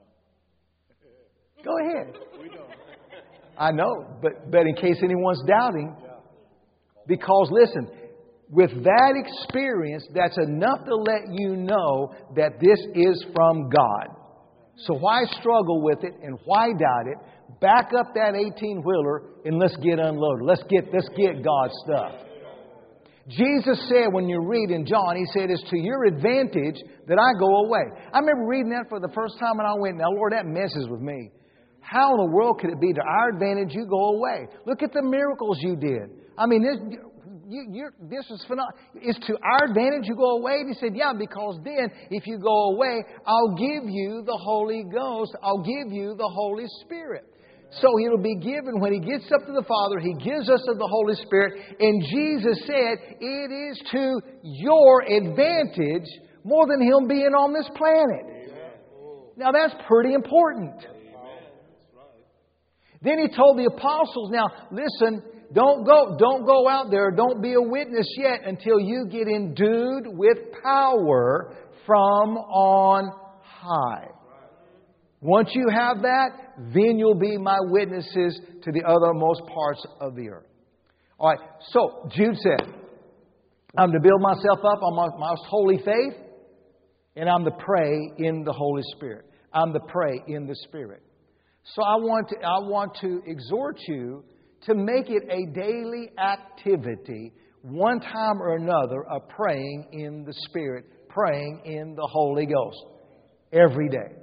Go ahead. I know, but, but in case anyone's doubting, because listen, with that experience, that's enough to let you know that this is from God. So why struggle with it and why doubt it? Back up that eighteen-wheeler and let's get unloaded. Let's get, let's get God's stuff. Jesus said when you read in John, He said, it's to your advantage that I go away. I remember reading that for the first time and I went, now Lord, that messes with me. How in the world could it be to our advantage you go away? Look at the miracles you did. I mean, this, you, you're, this is phenomenal. It's to our advantage you go away? And He said, yeah, because then if you go away, I'll give you the Holy Ghost. I'll give you the Holy Spirit. So He'll be given when He gets up to the Father. He gives us of the Holy Spirit. And Jesus said, it is to your advantage more than Him being on this planet. Now that's pretty important. Then He told the apostles, now listen, don't go, don't go out there, don't be a witness yet until you get endued with power from on high. Once you have that, then you'll be my witnesses to the othermost parts of the earth. All right, so Jude said, I'm to build myself up on my most holy faith, and I'm to pray in the Holy Spirit. I'm to pray in the Spirit. So I want to, I want to exhort you to make it a daily activity, one time or another, of praying in the Spirit, praying in the Holy Ghost. Every day.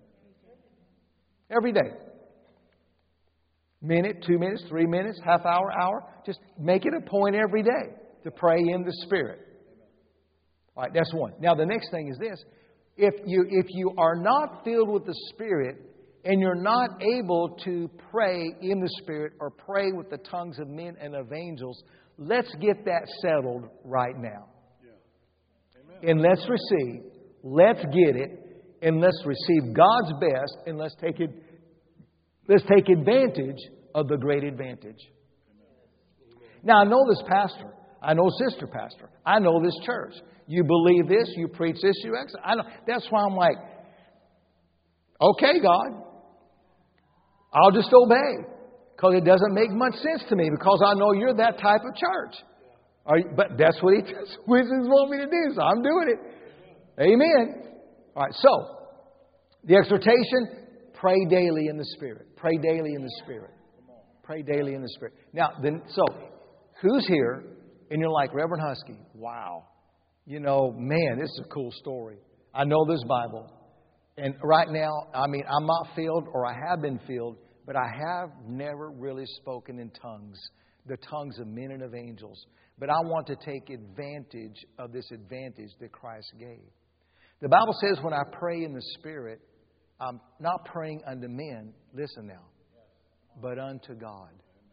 Every day. Minute, two minutes, three minutes, half hour, hour. Just make it a point every day to pray in the Spirit. All right, that's one. Now the next thing is this. If you, if you are not filled with the Spirit, and you're not able to pray in the Spirit or pray with the tongues of men and of angels, let's get that settled right now. Yeah. And let's receive, let's get it, and let's receive God's best, and let's take it, let's take advantage of the great advantage. Amen. Now, I know this pastor. I know sister pastor. I know this church. You believe this, you preach this, you ex- I know. That's why I'm like, okay, God. I'll just obey, because it doesn't make much sense to me, because I know you're that type of church. Are you, but that's what He wants me to do, so I'm doing it. Amen. All right, so the exhortation, pray daily in the Spirit. Pray daily in the Spirit. Pray daily in the Spirit. Now, then, so who's here and you're like, Reverend Husky, wow, you know, man, this is a cool story. I know this Bible. And right now, I mean, I'm not filled, or I have been filled, but I have never really spoken in tongues, the tongues of men and of angels. But I want to take advantage of this advantage that Christ gave. The Bible says when I pray in the Spirit, I'm not praying unto men, listen now, but unto God.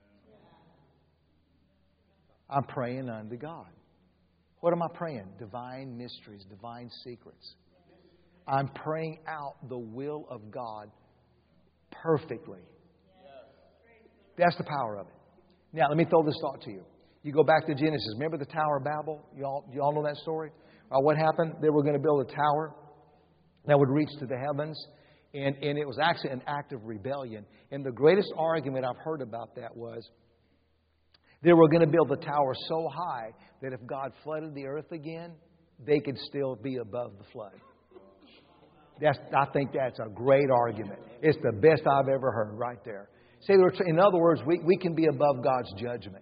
I'm praying unto God. What am I praying? Divine mysteries, divine secrets. I'm praying out the will of God perfectly. That's the power of it. Now, let me throw this thought to you. You go back to Genesis. Remember the Tower of Babel? You all, you all know that story? Uh, what happened? They were going to build a tower that would reach to the heavens. And, and it was actually an act of rebellion. And the greatest argument I've heard about that was they were going to build the tower so high that if God flooded the earth again, they could still be above the flood. That's, I think that's a great argument. It's the best I've ever heard right there. See, in other words, we, we can be above God's judgment.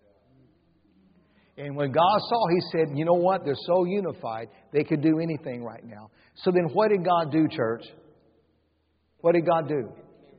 And when God saw, He said, you know what? They're so unified, they could do anything right now. So then what did God do, church? What did God do?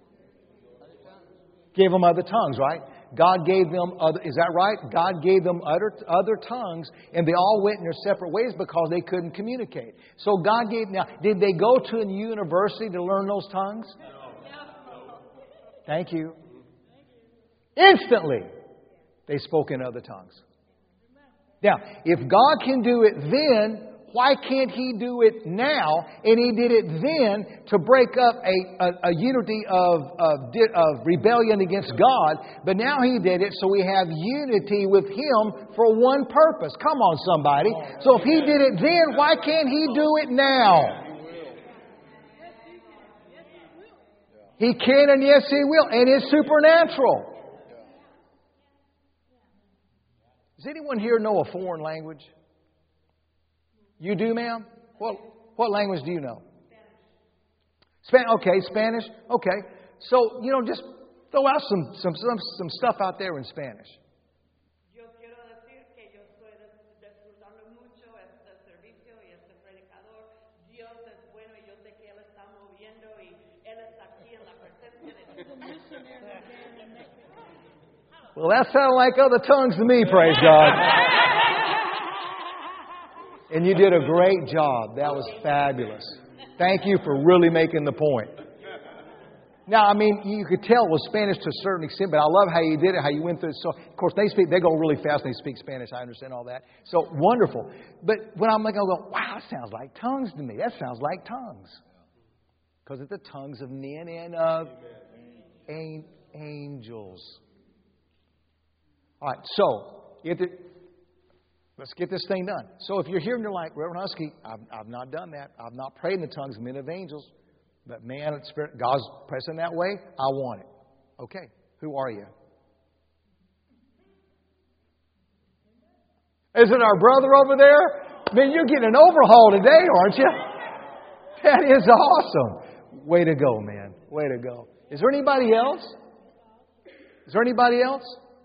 Gave them other tongues, right? God gave them other, is that right? God gave them other, other tongues, and they all went in their separate ways because they couldn't communicate. So God gave, now, did they go to a university to learn those tongues? Thank you. Instantly, they spoke in other tongues. Now, if God can do it then, why can't He do it now? And He did it then to break up a, a, a unity of, of, of rebellion against God. But now He did it so we have unity with Him for one purpose. Come on, somebody. So if He did it then, why can't He do it now? He can, and yes, He will. And it's supernatural. Does anyone here know a foreign language? You do, ma'am? What, what language do you know? Spanish. Okay, Spanish. Okay. So, you know, just throw out some, some, some, some stuff out there in Spanish. Yo quiero decir que yo estoy disfrutando mucho este servicio y este predicador. Dios es bueno y yo sé que Él está moviendo y Él está aquí en la presencia de Dios. Well, that sounded like other tongues to me, praise God. And you did a great job. That was fabulous. Thank you for really making the point. Now, I mean, you could tell it was Spanish to a certain extent, but I love how you did it, how you went through it. So, of course, they speak, they go really fast and they speak Spanish. I understand all that. So, wonderful. But when I'm like, I go, wow, that sounds like tongues to me. That sounds like tongues. Because it's the tongues of men and of angels. All right, so if it, let's get this thing done. So if you're here and you're like, Reverend Husky, I've, I've not done that. I've not prayed in the tongues of men of angels. But man, it's spirit, God's pressing that way. I want it. Okay, who are you? Is it our brother over there? Man, you're getting an overhaul today, aren't you? That is awesome. Way to go, man. Way to go. Is there anybody else? Is there anybody else?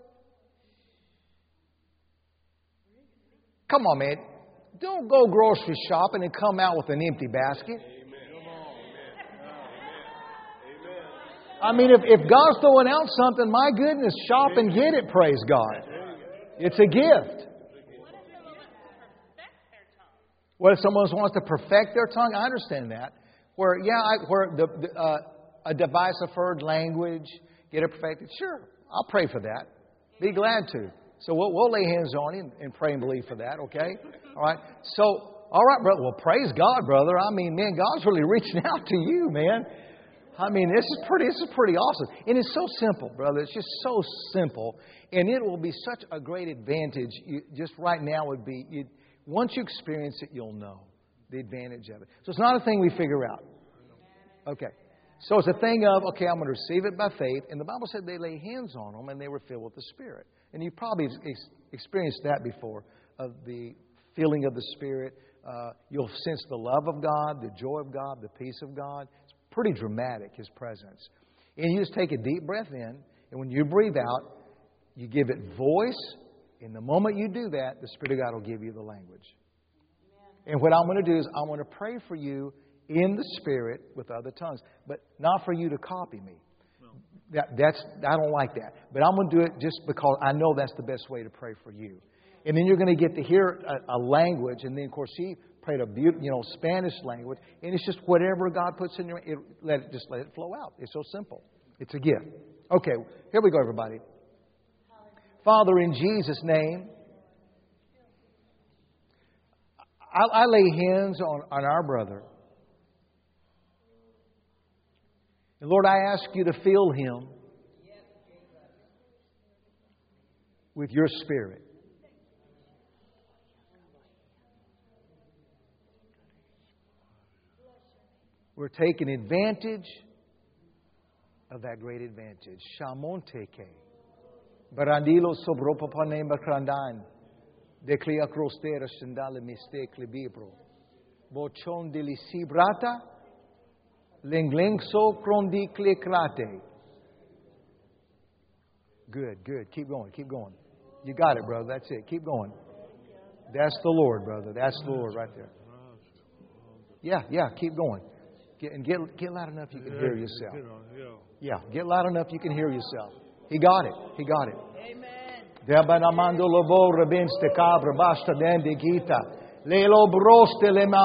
Come on, man. Don't go grocery shopping and come out with an empty basket. I mean, if, if God's throwing out something, my goodness, shop and get it, praise God. It's a gift. What if someone wants to perfect their tongue? I understand that. Where, yeah, I, where the, the, uh, a device of third language, get it perfected. Sure, I'll pray for that. Be glad to. So we'll, we'll lay hands on you and, and pray and believe for that, okay? All right. So, all right, brother. Well, praise God, brother. I mean, man, God's really reaching out to you, man. I mean, this is pretty. This is pretty awesome, and it's so simple, brother. It's just so simple, and it will be such a great advantage. You, just right now would be you, once you experience it, you'll know the advantage of it. So it's not a thing we figure out. Okay. So it's a thing of, okay, I'm going to receive it by faith. And the Bible said they lay hands on them and they were filled with the Spirit. And you've probably ex- experienced that before, of the feeling of the Spirit. Uh, you'll sense the love of God, the joy of God, the peace of God. It's pretty dramatic, His presence. And you just take a deep breath in, and when you breathe out, you give it voice. And the moment you do that, the Spirit of God will give you the language. Amen. And what I'm going to do is I'm going to pray for you in the Spirit with other tongues, but not for you to copy me. No. That, that's I don't like that. But I'm going to do it just because I know that's the best way to pray for you. And then you're going to get to hear a, a language, and then of course she prayed a beautiful, you know, Spanish language, and it's just whatever God puts in your, it, let it just let it flow out. It's so simple. It's a gift. Okay, here we go, everybody. Father, in Jesus' name, I, I lay hands on, on our brother. And Lord, I ask you to fill him with your Spirit. We're taking advantage of that great advantage. Shamonteke. Barandilo sobropapane makrandan. Declia crostera shendale mistekle bibro. Bochon de lisibrata. Lenglengso krondi klekrate. Good, good. Keep going, keep going. You got it, brother. That's it. Keep going. That's the Lord, brother. That's the Lord right there. Yeah, yeah. Keep going. Get, and get get loud enough you can hear yourself. Yeah, get loud enough you can hear yourself. He got it. He got it. Amen.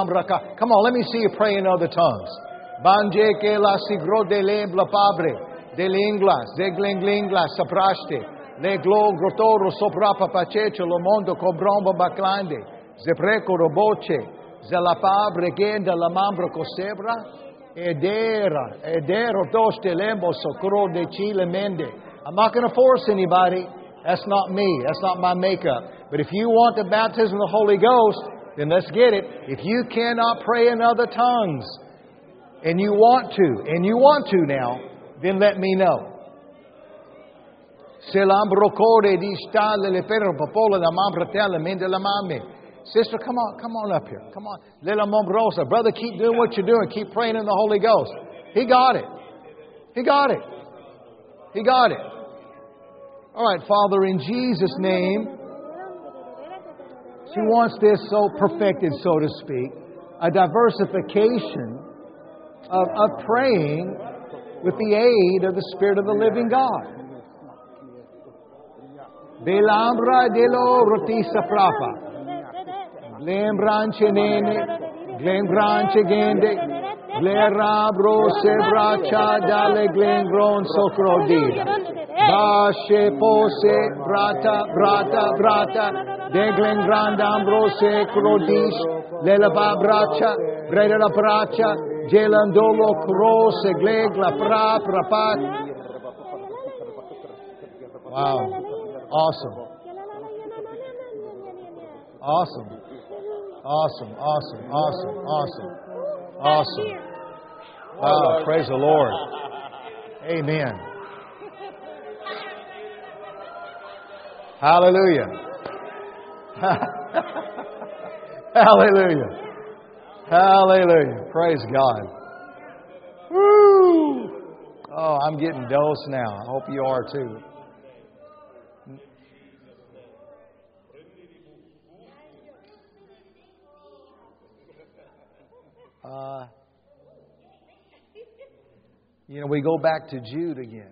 Come on, let me see you pray in other tongues. Banje que la sigro de lembla pabre. de linglas, de glenglinglas sapraste, le glo grotoro sopra papacecho lo mondo cobromba baclande, zepreco roboche, zelapa bregenda la mambra cosebra, edera, edero doste lembo socro de chile mende. I'm not going to force anybody. That's not me. That's not my makeup. But if you want the baptism of the Holy Ghost, then let's get it. If you cannot pray in other tongues, and you want to, and you want to now, then let me know. Sister, come on, come on up here. Come on. Lila Mombrosa. Brother, keep doing what you're doing. Keep praying in the Holy Ghost. He got it. He got it. He got it. All right, Father, in Jesus' name, she wants this so perfected, so to speak, a diversification of, of praying with the aid of the Spirit of the living God. Belambra de lo rotisa prapa. Glembranche nene, glembranche gende, glerabro sebracha dale glengron socrodida. Bashe pose brata brata brata de glengrandambro se crodish lelaba bracha breda la bracha gelandolo crose glegla pra prapat. Wow. Awesome. Awesome. Awesome. Awesome. Awesome. Awesome. Awesome. Wow. Praise the Lord. Amen. Hallelujah. Hallelujah. Hallelujah. Praise God. Woo! Oh, I'm getting dosed now. I hope you are too. Uh, you know, we go back to Jude again.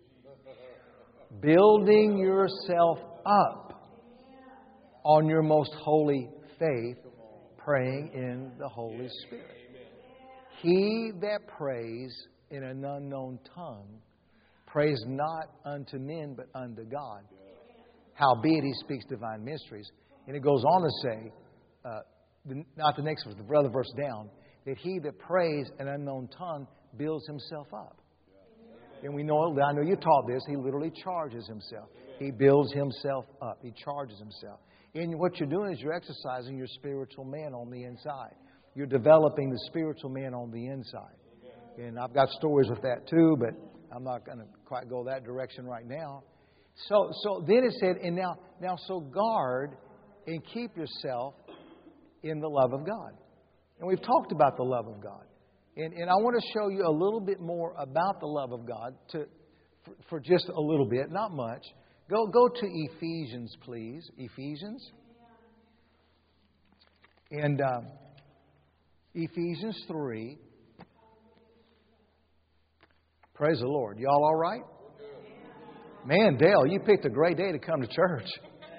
Building yourself up on your most holy faith, praying in the Holy Spirit. He that prays in an unknown tongue prays not unto men but unto God. Howbeit he speaks divine mysteries. And it goes on to say, uh, the, not the next verse, the other verse down, that he that prays in an unknown tongue builds himself up. And we know, I know you taught this, he literally charges himself. He builds himself up. He charges himself. And what you're doing is you're exercising your spiritual man on the inside. You're developing the spiritual man on the inside. And I've got stories with that too, but I'm not going to quite go that direction right now. So so then it said, and now, now so guard and keep yourself in the love of God. And we've talked about the love of God. And, and I want to show you a little bit more about the love of God to, for, for just a little bit, not much. Go, go to Ephesians, please. Ephesians. And uh, Ephesians three. Praise the Lord. Y'all all right? Man, Dale, you picked a great day to come to church.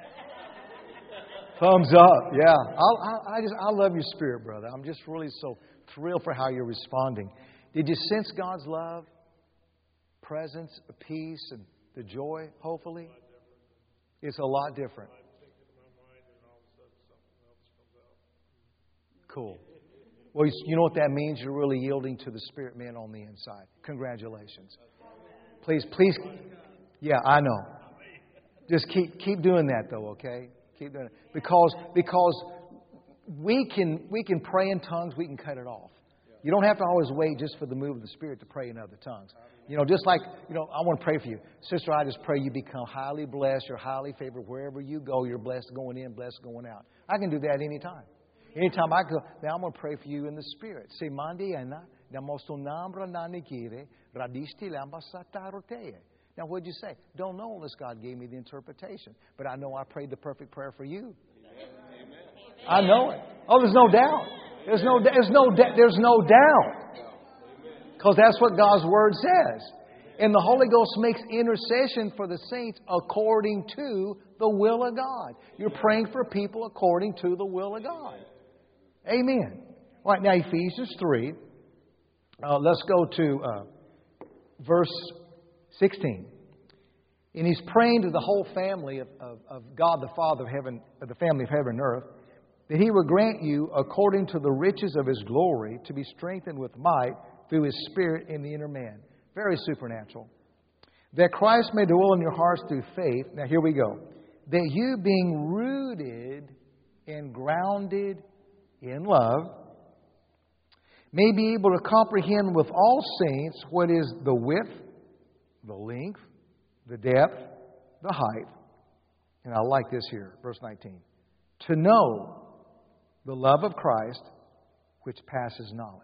Thumbs up. Yeah. I'll, I, I just I love your spirit, brother. I'm just really so thrilled for how you're responding. Did you sense God's love, presence, peace, and the joy, hopefully? It's a lot different. Cool. Well, you know what that means? You're really yielding to the Spirit man on the inside. Congratulations. Please, please. Yeah, I know. Just keep keep doing that, though, okay? Keep doing it. Because, because we can we can pray in tongues, we can cut it off. You don't have to always wait just for the move of the Spirit to pray in other tongues. You know, just like, you know, I want to pray for you. Sister, I just pray you become highly blessed. You're highly favored. Wherever you go, you're blessed going in, blessed going out. I can do that anytime. Anytime I go, now I'm going to pray for you in the Spirit. Se mandiena, namosto nambra nanikire, radisti lambasatarote. Now, what'd you say? Don't know unless God gave me the interpretation. But I know I prayed the perfect prayer for you. Amen. I know it. Oh, there's no doubt. There's no, there's no, there's no doubt. Because that's what God's Word says. And the Holy Ghost makes intercession for the saints according to the will of God. You're praying for people according to the will of God. Amen. All right, now Ephesians three. Uh, let's go to uh, verse sixteen. And he's praying to the whole family of, of, of God the Father of heaven, of the family of heaven and earth, that He would grant you, according to the riches of His glory, to be strengthened with might through His Spirit in the inner man. Very supernatural. That Christ may dwell in your hearts through faith. Now here we go. That you, being rooted and grounded in love, may be able to comprehend with all saints what is the width, the length, the depth, the height. And I like this here, verse nineteen. To know the love of Christ, which passes knowledge.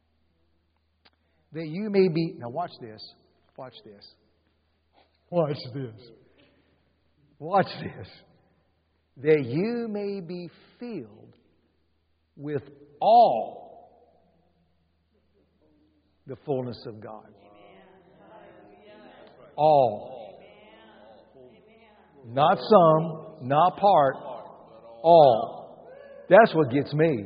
That you may be... Now watch this. Watch this. Watch this. Watch this. That you may be filled with all the fullness of God. All. Not some, not part, all. That's what gets me.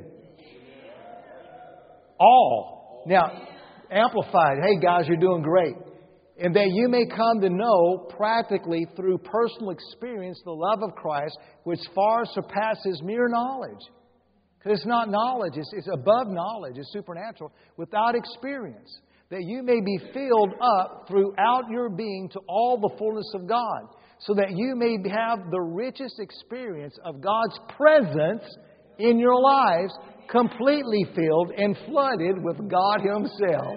All. Now, amplified. Hey guys, you're doing great. And that you may come to know practically through personal experience the love of Christ, which far surpasses mere knowledge. Because it's not knowledge, it's, it's above knowledge, it's supernatural, without experience. That you may be filled up throughout your being to all the fullness of God. So that you may have the richest experience of God's presence in your lives, completely filled and flooded with God Himself.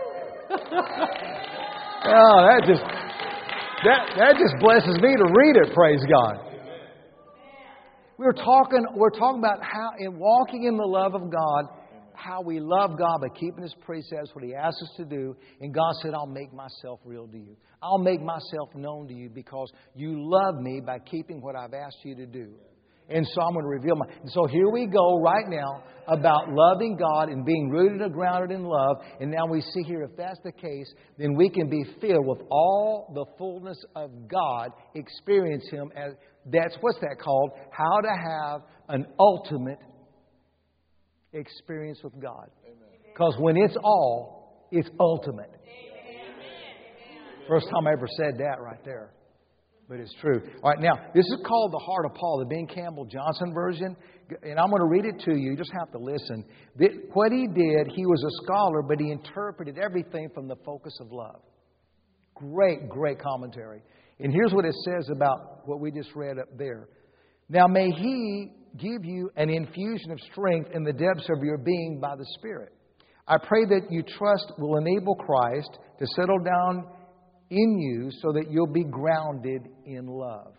Oh, that just that that just blesses me to read it, praise God. We're talking we're talking about how in walking in the love of God, how we love God by keeping His precepts, what He asks us to do. And God said, I'll make myself real to you. I'll make myself known to you because you love me by keeping what I've asked you to do. And so I'm going to reveal my... And so here we go right now about loving God and being rooted and grounded in love. And now we see here, if that's the case, then we can be filled with all the fullness of God, experience Him as... That's, what's that called? How to have an ultimate experience with God. Because when it's all, it's ultimate. First time I ever said that right there. But it's true. All right, now, this is called The Heart of Paul, the Ben Campbell Johnson version. And I'm going to read it to you. You just have to listen. What he did, he was a scholar, but he interpreted everything from the focus of love. Great, great commentary. And here's what it says about what we just read up there. Now, may He give you an infusion of strength in the depths of your being by the Spirit. I pray that you trust will enable Christ to settle down in you so that you'll be grounded in love.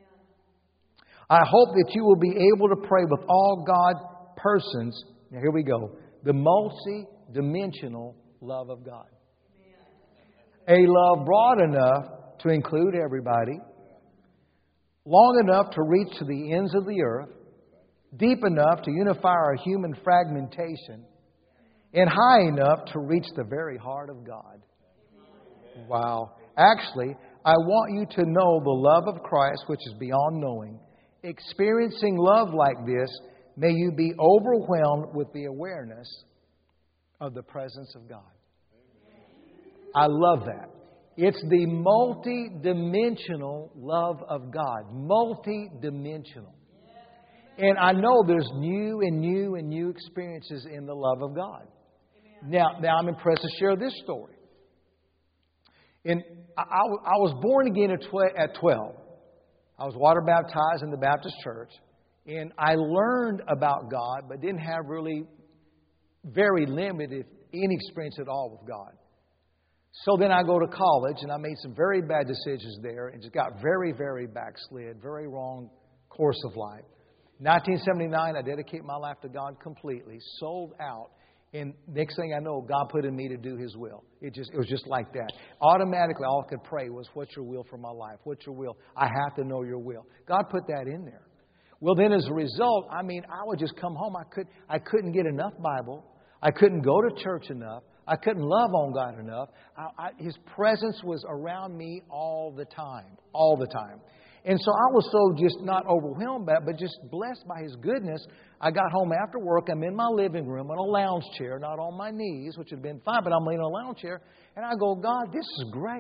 I hope that you will be able to pray with all God persons. Now here we go. The multi-dimensional love of God. A love broad enough to include everybody, long enough to reach to the ends of the earth, deep enough to unify our human fragmentation, and high enough to reach the very heart of God. Wow. Actually, I want you to know the love of Christ, which is beyond knowing. Experiencing love like this, may you be overwhelmed with the awareness of the presence of God. I love that. It's the multi-dimensional love of God. Multi-dimensional. And I know there's new and new and new experiences in the love of God. Now, now I'm impressed to share this story. And I, I was born again at twelve. I was water baptized in the Baptist church. And I learned about God, but didn't have really very limited, any experience at all with God. So then I go to college, and I made some very bad decisions there, and just got very, very backslid, very wrong course of life. nineteen seventy-nine, I dedicated my life to God completely, sold out. And next thing I know, God put in me to do His will. It just it was just like that. Automatically, all I could pray was, what's your will for my life? What's your will? I have to know your will. God put that in there. Well, then as a result, I mean, I would just come home. I, could, I couldn't get enough Bible. I couldn't go to church enough. I couldn't love on God enough. I, I, His presence was around me all the time. All the time. And so I was so just not overwhelmed by it, but just blessed by His goodness. I got home after work. I'm in my living room on a lounge chair, not on my knees, which would have been fine, but I'm in a lounge chair. And I go, God, this is great.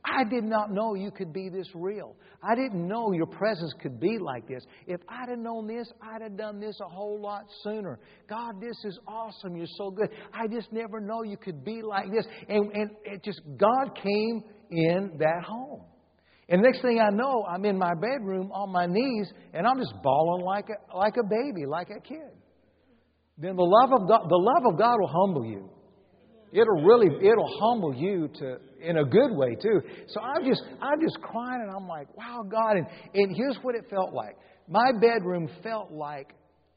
I did not know you could be this real. I didn't know your presence could be like this. If I'd have known this, I'd have done this a whole lot sooner. God, this is awesome. You're so good. I just never know you could be like this. And, and it just, God came in that home. And next thing I know, I'm in my bedroom on my knees, and I'm just bawling like a, like a baby, like a kid. Then the love of God, the love of God will humble you. It'll really, it'll humble you to, in a good way too. So I'm just, I'm just crying, and I'm like, wow, God. And, and here's what it felt like. My bedroom felt like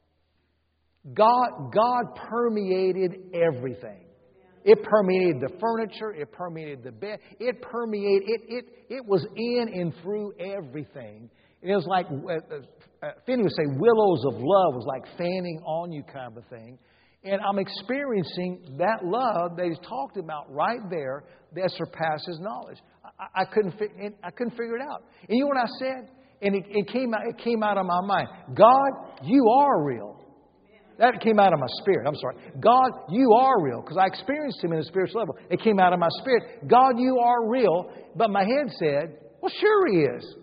God, God permeated everything. It permeated the furniture. It permeated the bed. It permeated, it, it, it was in and through everything. It was like, uh, uh, Finney would say, willows of love was like fanning on you kind of a thing. And I'm experiencing that love that he's talked about right there that surpasses knowledge. I, I couldn't, fi- I couldn't figure it out. And you know what I said? And it, it came out, it came out of my mind. God, you are real. That came out of my spirit. I'm sorry. God, you are real. Because I experienced Him in a spiritual level. It came out of my spirit. God, you are real. But my head said, well, sure He is.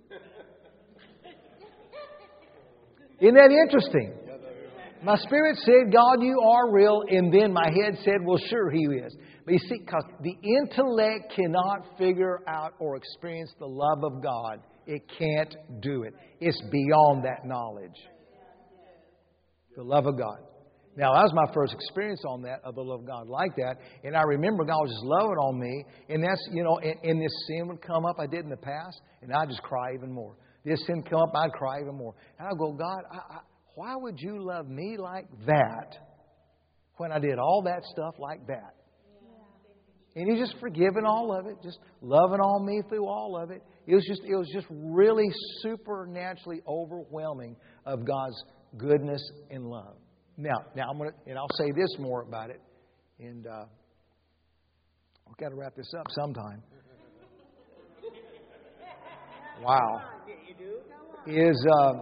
Isn't that interesting? My spirit said, God, you are real. And then my head said, well, sure He is. But you see, because the intellect cannot figure out or experience the love of God. It can't do it. It's beyond that knowledge. The love of God. Now, that was my first experience on that, of the love of God like that. And I remember God was just loving on me. And that's, you know, and, and this sin would come up I did in the past. And I'd just cry even more. This sin come up, I'd cry even more. And I'd go, God, I, I, why would you love me like that when I did all that stuff like that? And He's just forgiving all of it, just loving on me through all of it. It was just, it was just really supernaturally overwhelming of God's goodness and love. Now, now I'm gonna, and I'll say this more about it, and uh, I've got to wrap this up sometime. Wow, is uh,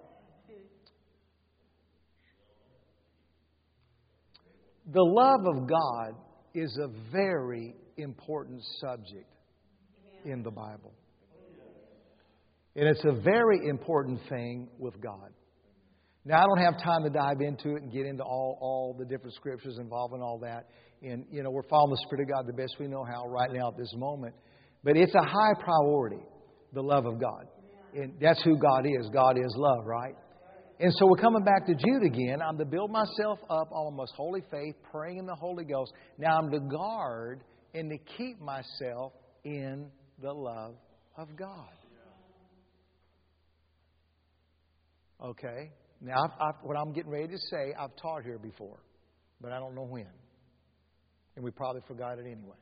the love of God is a very important subject in the Bible, and it's a very important thing with God. Now, I don't have time to dive into it and get into all, all the different scriptures involving all that. And, you know, we're following the Spirit of God the best we know how right now at this moment. But it's a high priority, the love of God. And that's who God is. God is love, right? And so we're coming back to Jude again. I'm to build myself up on my most holy faith, praying in the Holy Ghost. Now I'm to guard and to keep myself in the love of God. Okay? Now, I've, I've, what I'm getting ready to say, I've taught here before, but I don't know when. And we probably forgot it anyway.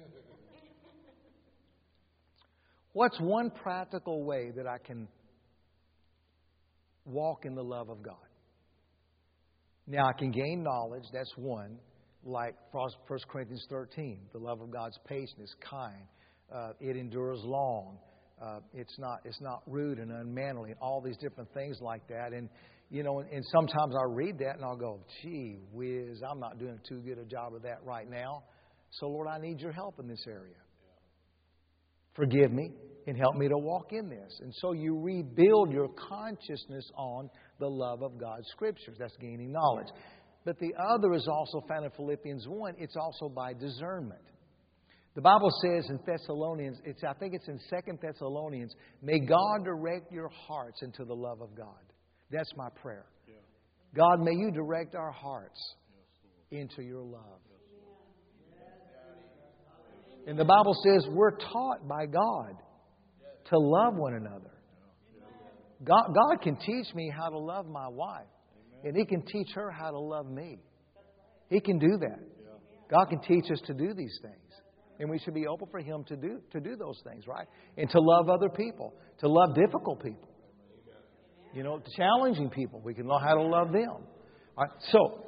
What's one practical way that I can walk in the love of God? Now, I can gain knowledge. That's one. Like First Corinthians thirteen, the love of God's patient is kind. Uh, it endures long. Uh, it's not it's not rude and unmanly, and all these different things like that. And you know, and, and sometimes I read that and I'll go, gee whiz, I'm not doing too good a job of that right now. So Lord, I need your help in this area. Forgive me and help me to walk in this. And so you rebuild your consciousness on the love of God's Scriptures. That's gaining knowledge. But the other is also found in Philippians one. It's also by discernment. The Bible says in Thessalonians, it's I think it's in Second Thessalonians, may God direct your hearts into the love of God. That's my prayer. Yeah. God, may you direct our hearts into your love. And the Bible says we're taught by God to love one another. God, God can teach me how to love my wife. And He can teach her how to love me. He can do that. God can teach us to do these things. And we should be open for Him to do to do those things, right? And to love other people. To love difficult people. You know, challenging people. We can know how to love them. All right, so,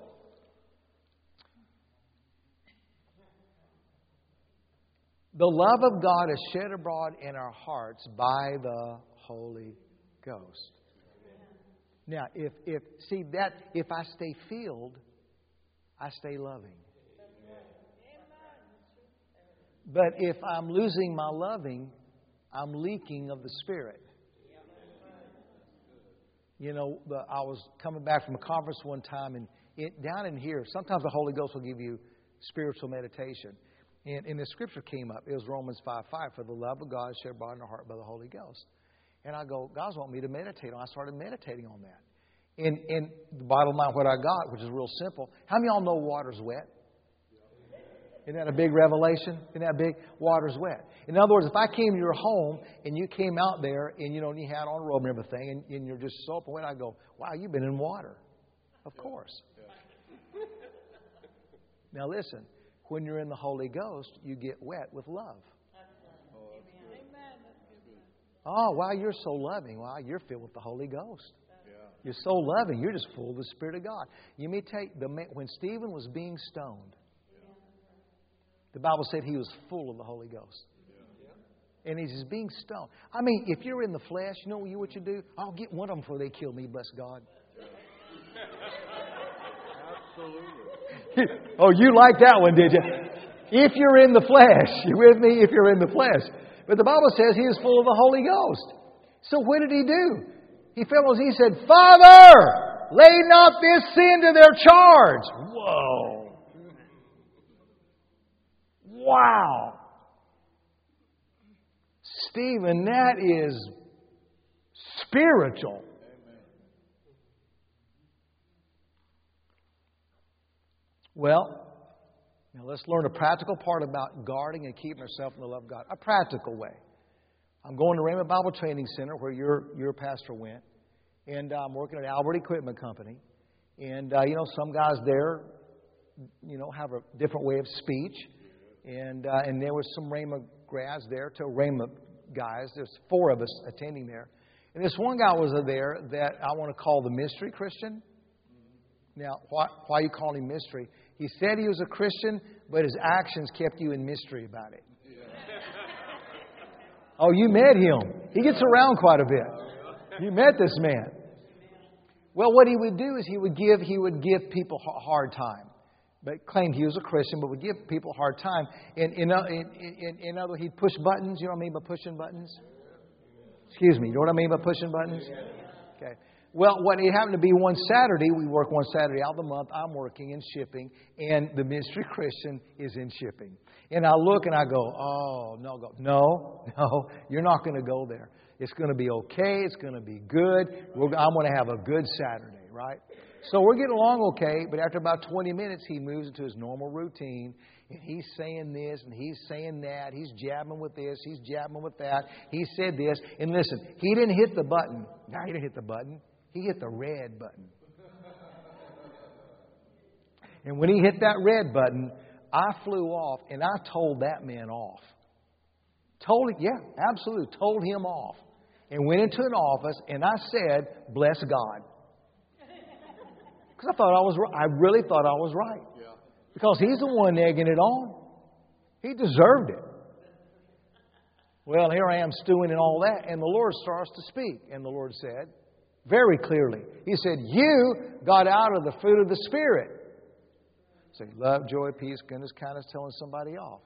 the love of God is shed abroad in our hearts by the Holy Ghost. Now, if, if see that, if I stay filled, I stay loving. But if I'm losing my loving, I'm leaking of the Spirit. You know, the, I was coming back from a conference one time, and it, down in here, sometimes the Holy Ghost will give you spiritual meditation. And, and the scripture came up. It was Romans five five, for the love of God is shed abroad in our heart by the Holy Ghost. And I go, God's want me to meditate on. I started meditating on that. And, and the bottom line, what I got, which is real simple. How many of y'all know water's wet? Isn't that a big revelation? Isn't that big? Water's wet. In other words, if I came to your home and you came out there and you know and you had on a robe and everything and, and you're just soaping wet, I go, wow, you've been in water. Of course. Now listen, when you're in the Holy Ghost, you get wet with love. Oh, wow, you're so loving. Wow, you're filled with the Holy Ghost. You're so loving. You're just full of the Spirit of God. You may take the when Stephen was being stoned, the Bible said he was full of the Holy Ghost. And he's just being stoned. I mean, if you're in the flesh, you know what you do? I'll get one of them before they kill me, bless God. Absolutely. Oh, you like that one, did you? If you're in the flesh. You with me? If you're in the flesh. But the Bible says he was full of the Holy Ghost. So what did he do? He fell as he said, Father, lay not this sin to their charge. Whoa. Wow. Stephen, that is spiritual. Well, now let's learn a practical part about guarding and keeping ourselves in the love of God. A practical way. I'm going to Rhema Bible Training Center where your your pastor went. And I'm working at Albert Equipment Company. And, uh, you know, some guys there, you know, have a different way of speech. And uh, and there was some Rhema grads there, two Rhema guys. There's four of us attending there. And this one guy was there that I want to call the mystery Christian. Now, why, why you call him mystery? He said he was a Christian, but his actions kept you in mystery about it. Oh, you met him. He gets around quite a bit. You met this man. Well, what he would do is he would give he would give people a hard time. But claimed he was a Christian, but would give people a hard time. In in in, in, in other, he'd push buttons. You know what I mean by pushing buttons? Excuse me. You know what I mean by pushing buttons? Okay. Well, what it happened to be one Saturday, we work one Saturday out of the month. I'm working in shipping, and the mystery Christian is in shipping. And I look and I go, oh, no, go, no, no, you're not going to go there. It's going to be okay. It's going to be good. We're, I'm going to have a good Saturday, right? So we're getting along okay, but after about twenty minutes, he moves into his normal routine, and he's saying this, and he's saying that. He's jabbing with this. He's jabbing with that. He said this. And listen, he didn't hit the button. No, he didn't hit the button. He hit the red button. And when he hit that red button, I flew off, and I told that man off. Told him, yeah, absolutely, told him off. And went into an office, and I said, bless God. Because I thought I was right. I really thought I was right. Yeah. Because he's the one egging it on. He deserved it. Well, here I am stewing and all that, and the Lord starts to speak. And the Lord said, very clearly, He said, you got out of the fruit of the Spirit. Say, love, joy, peace, goodness, kindness, telling somebody off.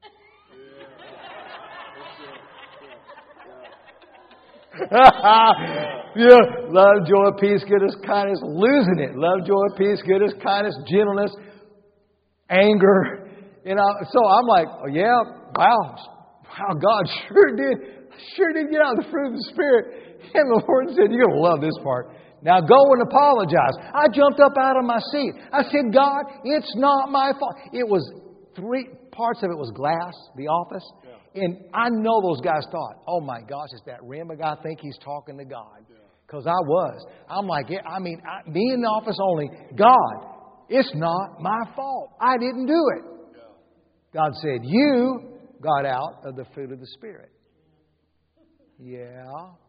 Yeah, love, joy, peace, goodness, kindness, losing it. Love, joy, peace, goodness, kindness, gentleness, anger. You know, so I'm like, oh yeah, wow, wow, God sure did, sure did get out of the fruit of the Spirit. And the Lord said, you're going to love this part. Now go and apologize. I jumped up out of my seat. I said, God, it's not my fault. It was three parts of it was glass, the office. Yeah. And I know those guys thought, oh my gosh, it's that Rhema guy think he's talking to God. Because yeah. I was. I'm like, yeah, I mean, I, me in the office only, God, it's not my fault. I didn't do it. Yeah. God said, you got out of the fruit of the Spirit. Yeah.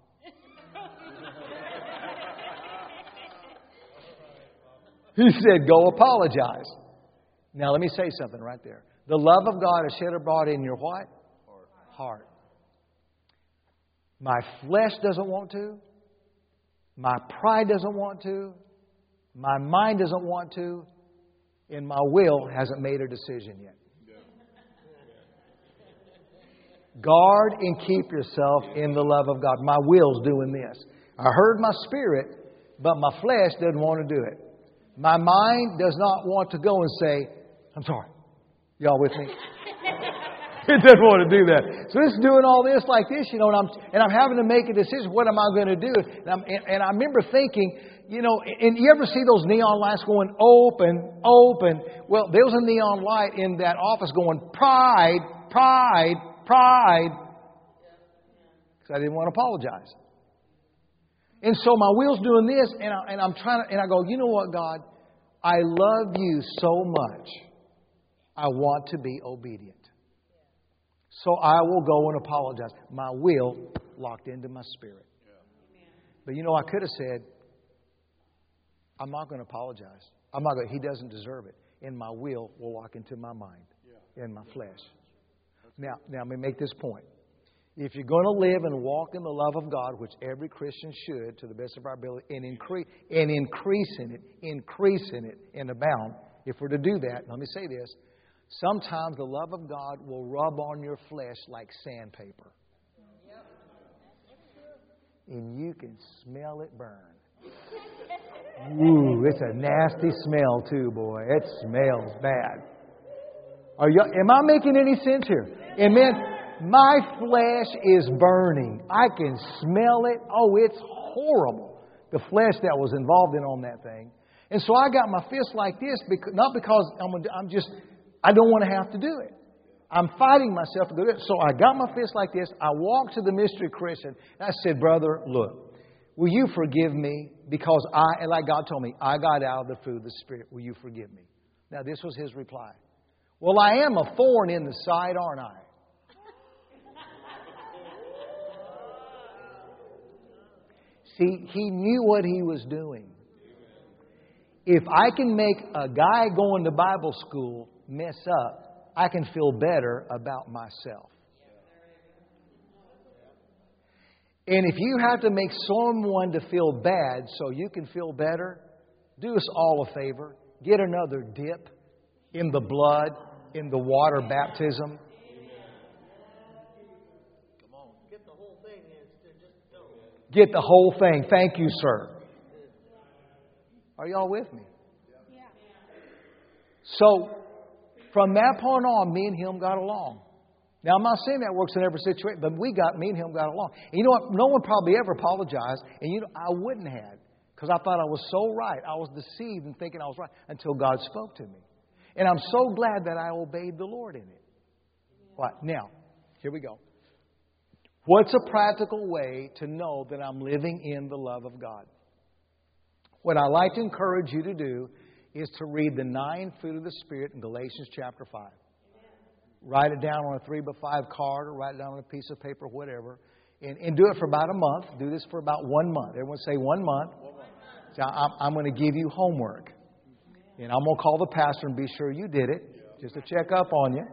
He said, go apologize. Now, let me say something right there. The love of God is shed abroad in your what? Heart. Heart. My flesh doesn't want to. My pride doesn't want to. My mind doesn't want to. And my will hasn't made a decision yet. Guard and keep yourself in the love of God. My will's doing this. I heard my spirit, but my flesh doesn't want to do it. My mind does not want to go and say, I'm sorry. Y'all with me? It doesn't want to do that. So it's doing all this like this, you know, and I'm and I'm having to make a decision. What am I going to do? And, I'm, and, and I remember thinking, you know, and you ever see those neon lights going open, open? Well, there was a neon light in that office going pride, pride, pride. Because I didn't want to apologize. And so my will's doing this, and, I, and I'm trying to, and I go, you know what, God? I love you so much. I want to be obedient. So I will go and apologize. My will locked into my spirit. But you know, I could have said, I'm not going to apologize. I'm not going. He doesn't deserve it. And my will will lock into my mind and my flesh. Now, now let me make this point. If you're going to live and walk in the love of God, which every Christian should, to the best of our ability, and increase and increase in it, increase in it, and abound. If we're to do that, let me say this. Sometimes the love of God will rub on your flesh like sandpaper. And you can smell it burn. Ooh, it's a nasty smell too, boy. It smells bad. Are you, am I making any sense here? And man, my flesh is burning. I can smell it. Oh, it's horrible. The flesh that was involved in on that thing. And so I got my fist like this, because, not because I'm, I'm just... I don't want to have to do it. I'm fighting myself to do it. So I got my fist like this. I walked to the mystery Christian. And I said, brother, look, will you forgive me? Because I, and like God told me, I got out of the fruit of the Spirit. Will you forgive me? Now, this was his reply. Well, I am a thorn in the side, aren't I? See, he knew what he was doing. If I can make a guy going to Bible school mess up, I can feel better about myself. And if you have to make someone to feel bad so you can feel better, do us all a favor. Get another dip in the blood, in the water baptism. Come on, get the whole thing. Get the whole thing. Thank you, sir. Are y'all with me? Yeah. So, from that point on, me and him got along. Now, I'm not saying that works in every situation, but we got, me and him got along. And you know what? No one probably ever apologized, and you know, I wouldn't have, because I thought I was so right. I was deceived in thinking I was right until God spoke to me. And I'm so glad that I obeyed the Lord in it. What? Now, here we go. What's a practical way to know that I'm living in the love of God? What I like to encourage you to do is to read the nine fruit of the Spirit in Galatians chapter five. Amen. Write it down on a three by five card or write it down on a piece of paper, whatever. And, and do it for about a month. Do this for about one month. Everyone say one month. One month. So I'm, I'm going to give you homework. And I'm going to call the pastor and be sure you did it. Just to check up on you.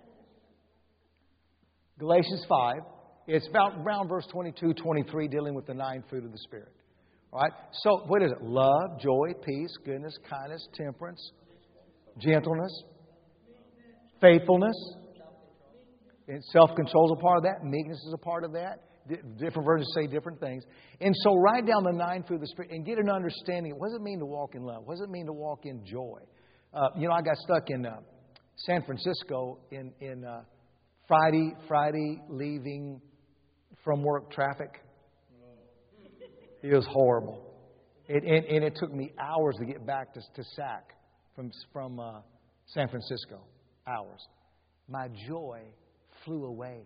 Galatians five. It's about around verse twenty-two, twenty-three, dealing with the nine fruit of the Spirit. All right? So, what is it? Love, joy, peace, goodness, kindness, temperance, gentleness, faithfulness. And self-control is a part of that. Meekness is a part of that. D- different versions say different things. And so, write down the nine fruit of the Spirit and get an understanding. What does it mean to walk in love? What does it mean to walk in joy? Uh, you know, I got stuck in uh, San Francisco in, in uh, Friday, Friday leaving from work traffic. It was horrible. It, and, and it took me hours to get back to, to S A C from, from uh, San Francisco. Hours. My joy flew away.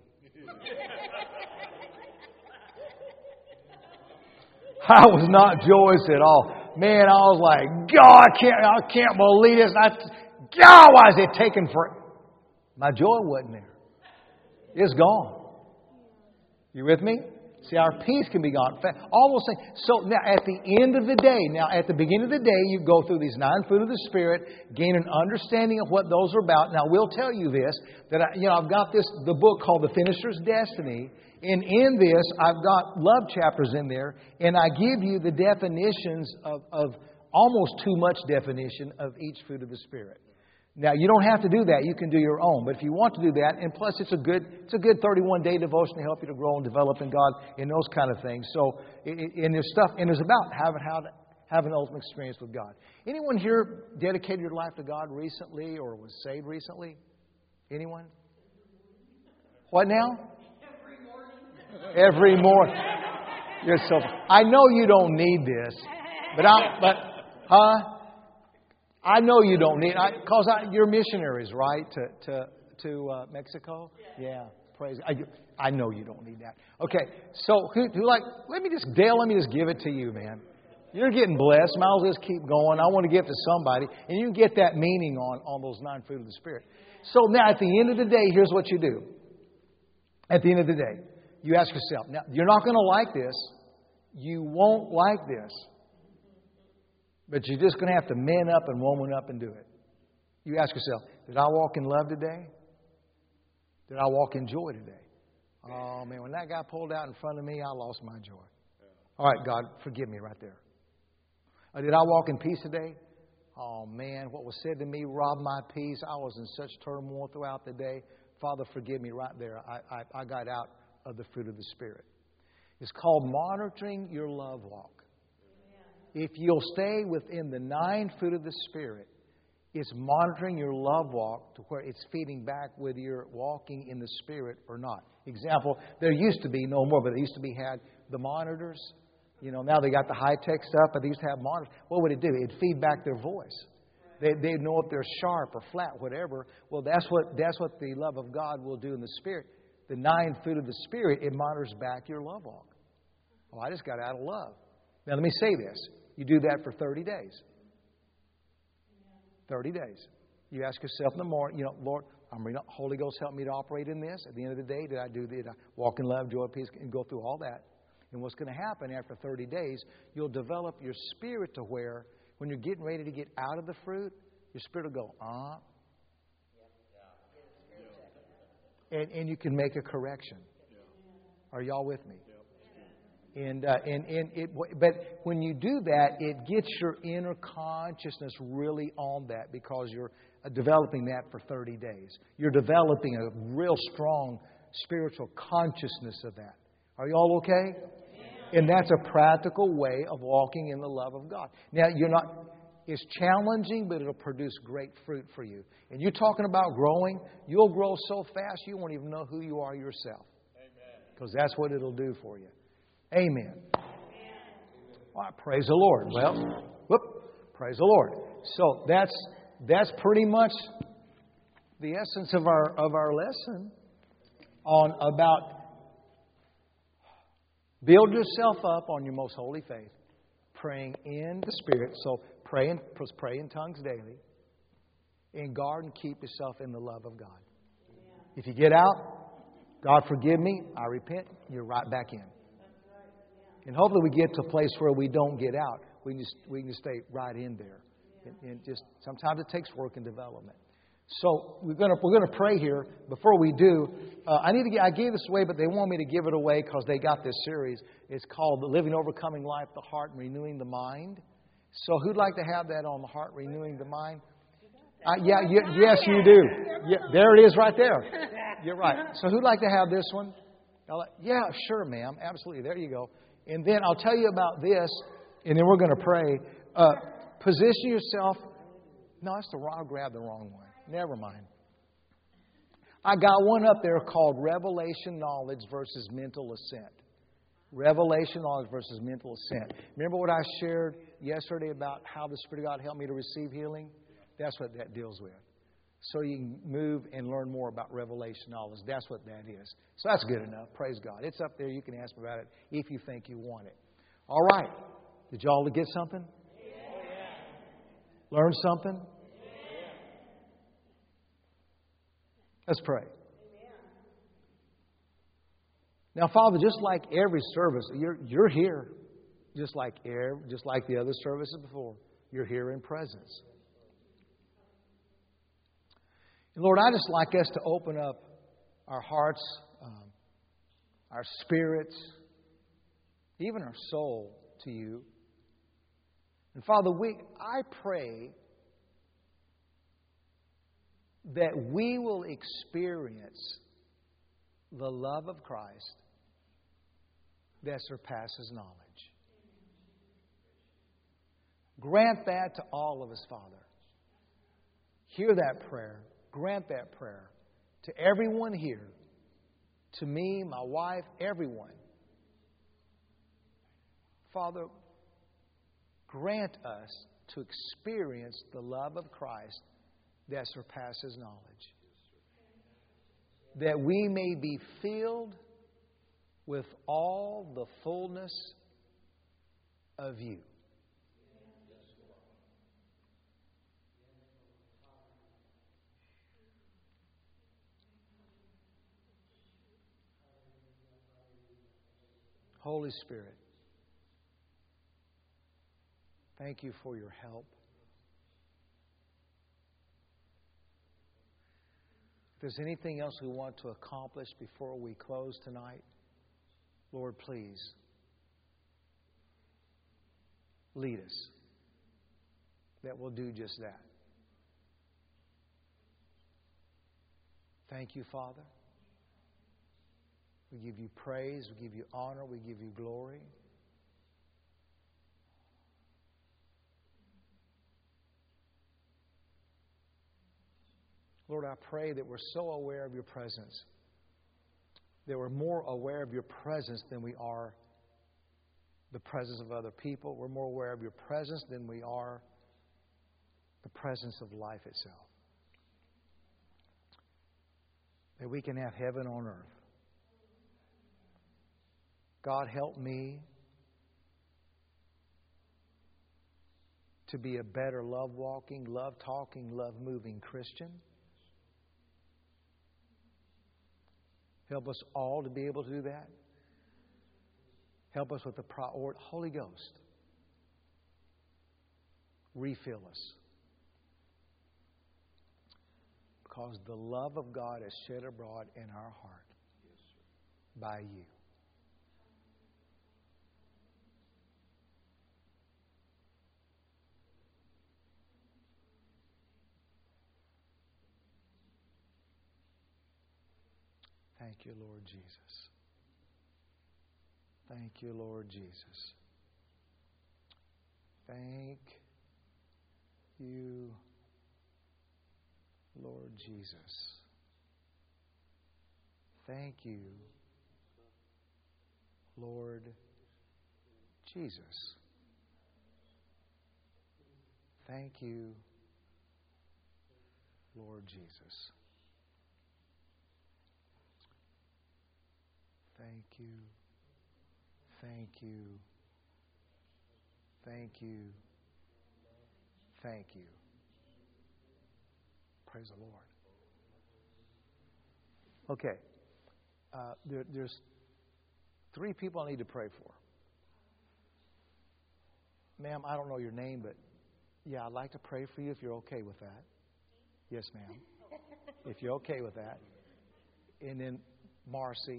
I was not joyous at all. Man, I was like, God, I can't, I can't believe this. I, God, why is it taking for... My joy wasn't there. It's gone. You with me? See, our peace can be gone. All those things. So now, at the end of the day, now at the beginning of the day, you go through these nine fruit of the Spirit, gain an understanding of what those are about. Now, we'll tell you this, that I, you know, I've got this the book called The Finisher's Destiny, and in this, I've got love chapters in there, and I give you the definitions of, of almost too much definition of each fruit of the Spirit. Now, you don't have to do that. You can do your own. But if you want to do that, and plus it's a good it's a good thirty-one day devotion to help you to grow and develop in God and those kind of things. So, and there's stuff, and it's about having how to have an ultimate experience with God. Anyone here dedicated your life to God recently or was saved recently? Anyone? What now? Every morning. Every morning. You're so. I know you don't need this, but I. But huh? I know you don't need, because you're missionaries, right, to to to uh, Mexico? Yeah. yeah. Praise. I, I know you don't need that. Okay, so who, who like? Let me just, Dale. Let me just give it to you, man. You're getting blessed. Might as well just keep going. I want to give to somebody, and you can get that meaning on on those nine fruit of the Spirit. So now, at the end of the day, here's what you do. At the end of the day, you ask yourself. Now, you're not going to like this. You won't like this. But you're just going to have to man up and woman up and do it. You ask yourself, did I walk in love today? Did I walk in joy today? Oh, man, when that guy pulled out in front of me, I lost my joy. All right, God, forgive me right there. Uh, did I walk in peace today? Oh, man, what was said to me robbed my peace. I was in such turmoil throughout the day. Father, forgive me right there. I, I, I got out of the fruit of the Spirit. It's called monitoring your love walk. If you'll stay within the nine fruit of the Spirit, it's monitoring your love walk to where it's feeding back whether you're walking in the Spirit or not. Example, there used to be, no more, but there used to be had the monitors. You know, now they got the high-tech stuff, but they used to have monitors. What would it do? It'd feed back their voice. They, they'd know if they're sharp or flat, whatever. Well, that's what that's what the love of God will do in the Spirit. The nine fruit of the Spirit, it monitors back your love walk. Oh, I just got out of love. Now, let me say this. You do that for thirty days. thirty days. You ask yourself in the morning, you know, Lord, I'm Holy Ghost, help me to operate in this. At the end of the day, did I do did I walk in love, joy, peace, and go through all that? And what's going to happen after thirty days, you'll develop your spirit to where when you're getting ready to get out of the fruit, your spirit will go, ah. And, and you can make a correction. Are y'all with me? And, uh, and, and it, but when you do that, it gets your inner consciousness really on that because you're uh, developing that for thirty days. You're developing a real strong spiritual consciousness of that. Are you all okay? Yeah. And that's a practical way of walking in the love of God. Now, you're not, it's challenging, but it'll produce great fruit for you. And you're talking about growing, you'll grow so fast you won't even know who you are yourself. Because that's what it'll do for you. Amen. All right, praise the Lord. Well, whoop, praise the Lord. So that's that's pretty much the essence of our of our lesson on about build yourself up on your most holy faith, praying in the Spirit. So pray in, pray in tongues daily, and guard and keep yourself in the love of God. If you get out, God forgive me, I repent. You're right back in. And hopefully we get to a place where we don't get out. We can just, we can just stay right in there. And, and just sometimes it takes work and development. So we're going to we're going to pray here. Before we do, uh, I need to get, I gave this away, but they want me to give it away because they got this series. It's called The Living Overcoming Life, the Heart, and Renewing the Mind. So who'd like to have that on the Heart, Renewing the Mind? Uh, yeah, you, yes, you do. Yeah, there it is, right there. You're right. So who'd like to have this one? Like, yeah, sure, ma'am. Absolutely. There you go. And then I'll tell you about this, and then we're going to pray. Uh, position yourself. No, that's the wrong. I grabbed the wrong one. Never mind. I got one up there called Revelation Knowledge versus Mental Assent. Revelation Knowledge versus Mental Assent. Remember what I shared yesterday about how the Spirit of God helped me to receive healing? That's what that deals with. So you can move and learn more about revelation knowledge. That's what that is. So that's good enough. Praise God. It's up there. You can ask about it if you think you want it. All right. Did y'all get something? Yeah. Learn something? Yeah. Let's pray. Yeah. Now, Father, just like every service, you're you're here, just like every, just like the other services before. You're here in presence. Lord, I just like us to open up our hearts, um, our spirits, even our soul to you. And Father, we I pray that we will experience the love of Christ that surpasses knowledge. Grant that to all of us, Father. Hear that prayer. Grant that prayer to everyone here, to me, my wife, everyone. Father, grant us to experience the love of Christ that surpasses knowledge. That we may be filled with all the fullness of You. Holy Spirit, thank You for Your help. If there's anything else we want to accomplish before we close tonight, Lord, please lead us that we'll do just that. Thank You, Father. We give You praise, we give You honor, we give You glory. Lord, I pray that we're so aware of Your presence, that we're more aware of Your presence than we are the presence of other people. We're more aware of Your presence than we are the presence of life itself. That we can have heaven on earth. God, help me to be a better love-walking, love-talking, love-moving Christian. Help us all to be able to do that. Help us with the priority. Holy Ghost, refill us. Because the love of God is shed abroad in our heart by You. Thank You, Lord Jesus. Thank You, Lord Jesus. Thank You, Lord Jesus. Thank You, Lord Jesus. Thank You, Lord Jesus. Thank You. Thank You. Thank You. Thank You. Praise the Lord. Okay. Uh, there, there's three people I need to pray for. Ma'am, I don't know your name, but yeah, I'd like to pray for you if you're okay with that. Yes, ma'am. If you're okay with that. And then Marcy,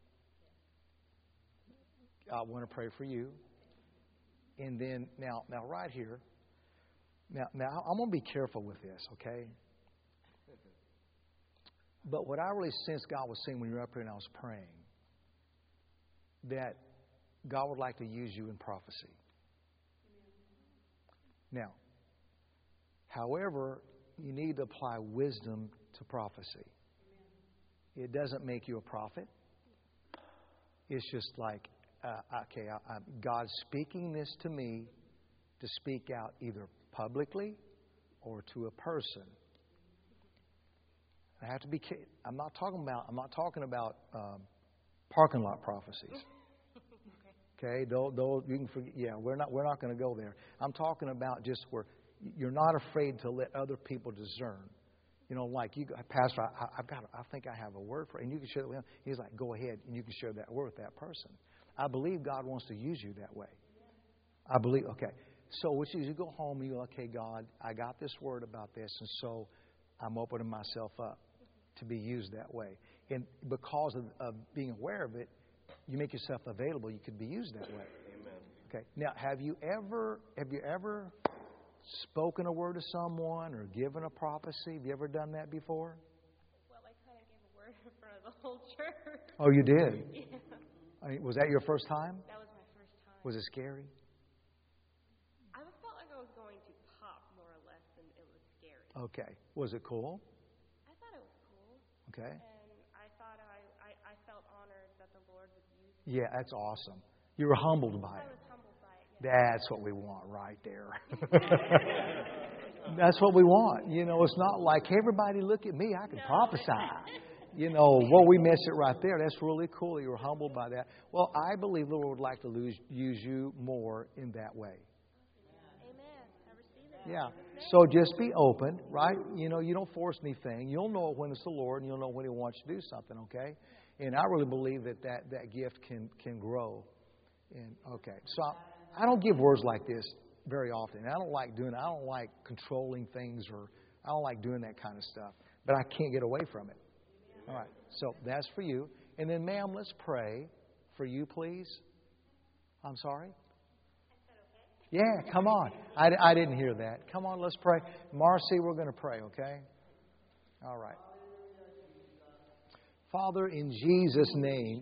I want to pray for you. And then, now, now right here, now, now I'm going to be careful with this, okay? But what I really sensed God was saying when you were up here and I was praying, that God would like to use you in prophecy. Now, however, you need to apply wisdom to prophecy. It doesn't make you a prophet. It's just like, uh, okay, I, I, God's speaking this to me to speak out either publicly or to a person. I have to be. I'm not talking about. I'm not talking about um, parking lot prophecies. Okay, those, those you can forget. Yeah, we're not. We're not going to go there. I'm talking about just where you're not afraid to let other people discern. You know, like you, Pastor. I, I've got. I think I have a word for, and you can share that with him. He's like, go ahead, and you can share that word with that person. I believe God wants to use you that way. I believe. Okay, so which is you go home and you go, okay, God, I got this word about this, and so I'm opening myself up to be used that way. And because of, of being aware of it, you make yourself available. You could be used that way. Amen. Okay. Now, have you ever have you ever spoken a word to someone or given a prophecy? Have you ever done that before? Well, I kind of gave a word in front of the whole church. Oh, you did? Yeah. I mean, was that your first time? That was my first time. Was it scary? I felt like I was going to pop more or less, and it was scary. Okay. Was it cool? I thought it was cool. Okay. And I thought I, I, I felt honored that the Lord would use me. Yeah, that's awesome. You were humbled by I it. was humbled by it. Yeah. That's what we want right there. That's what we want. You know, it's not like, hey, everybody look at me, I can No. prophesy. You know, well, we miss it right there. That's really cool. You were humbled by that. Well, I believe the Lord would like to lose, use you more in that way. Amen. I receive it. Yeah. So just be open, right? You know, you don't force anything. You'll know when it's the Lord, and you'll know when He wants you to do something, okay? And I really believe that that, that gift can, can grow. And okay, so I, I don't give words like this very often. I don't like doing it. I don't like controlling things, or I don't like doing that kind of stuff. But I can't get away from it. All right, so that's for you. And then, ma'am, let's pray for you, please. I'm sorry? Yeah, come on. I, I didn't hear that. Come on, let's pray. Marcy, we're going to pray, okay? All right. Father, in Jesus' name,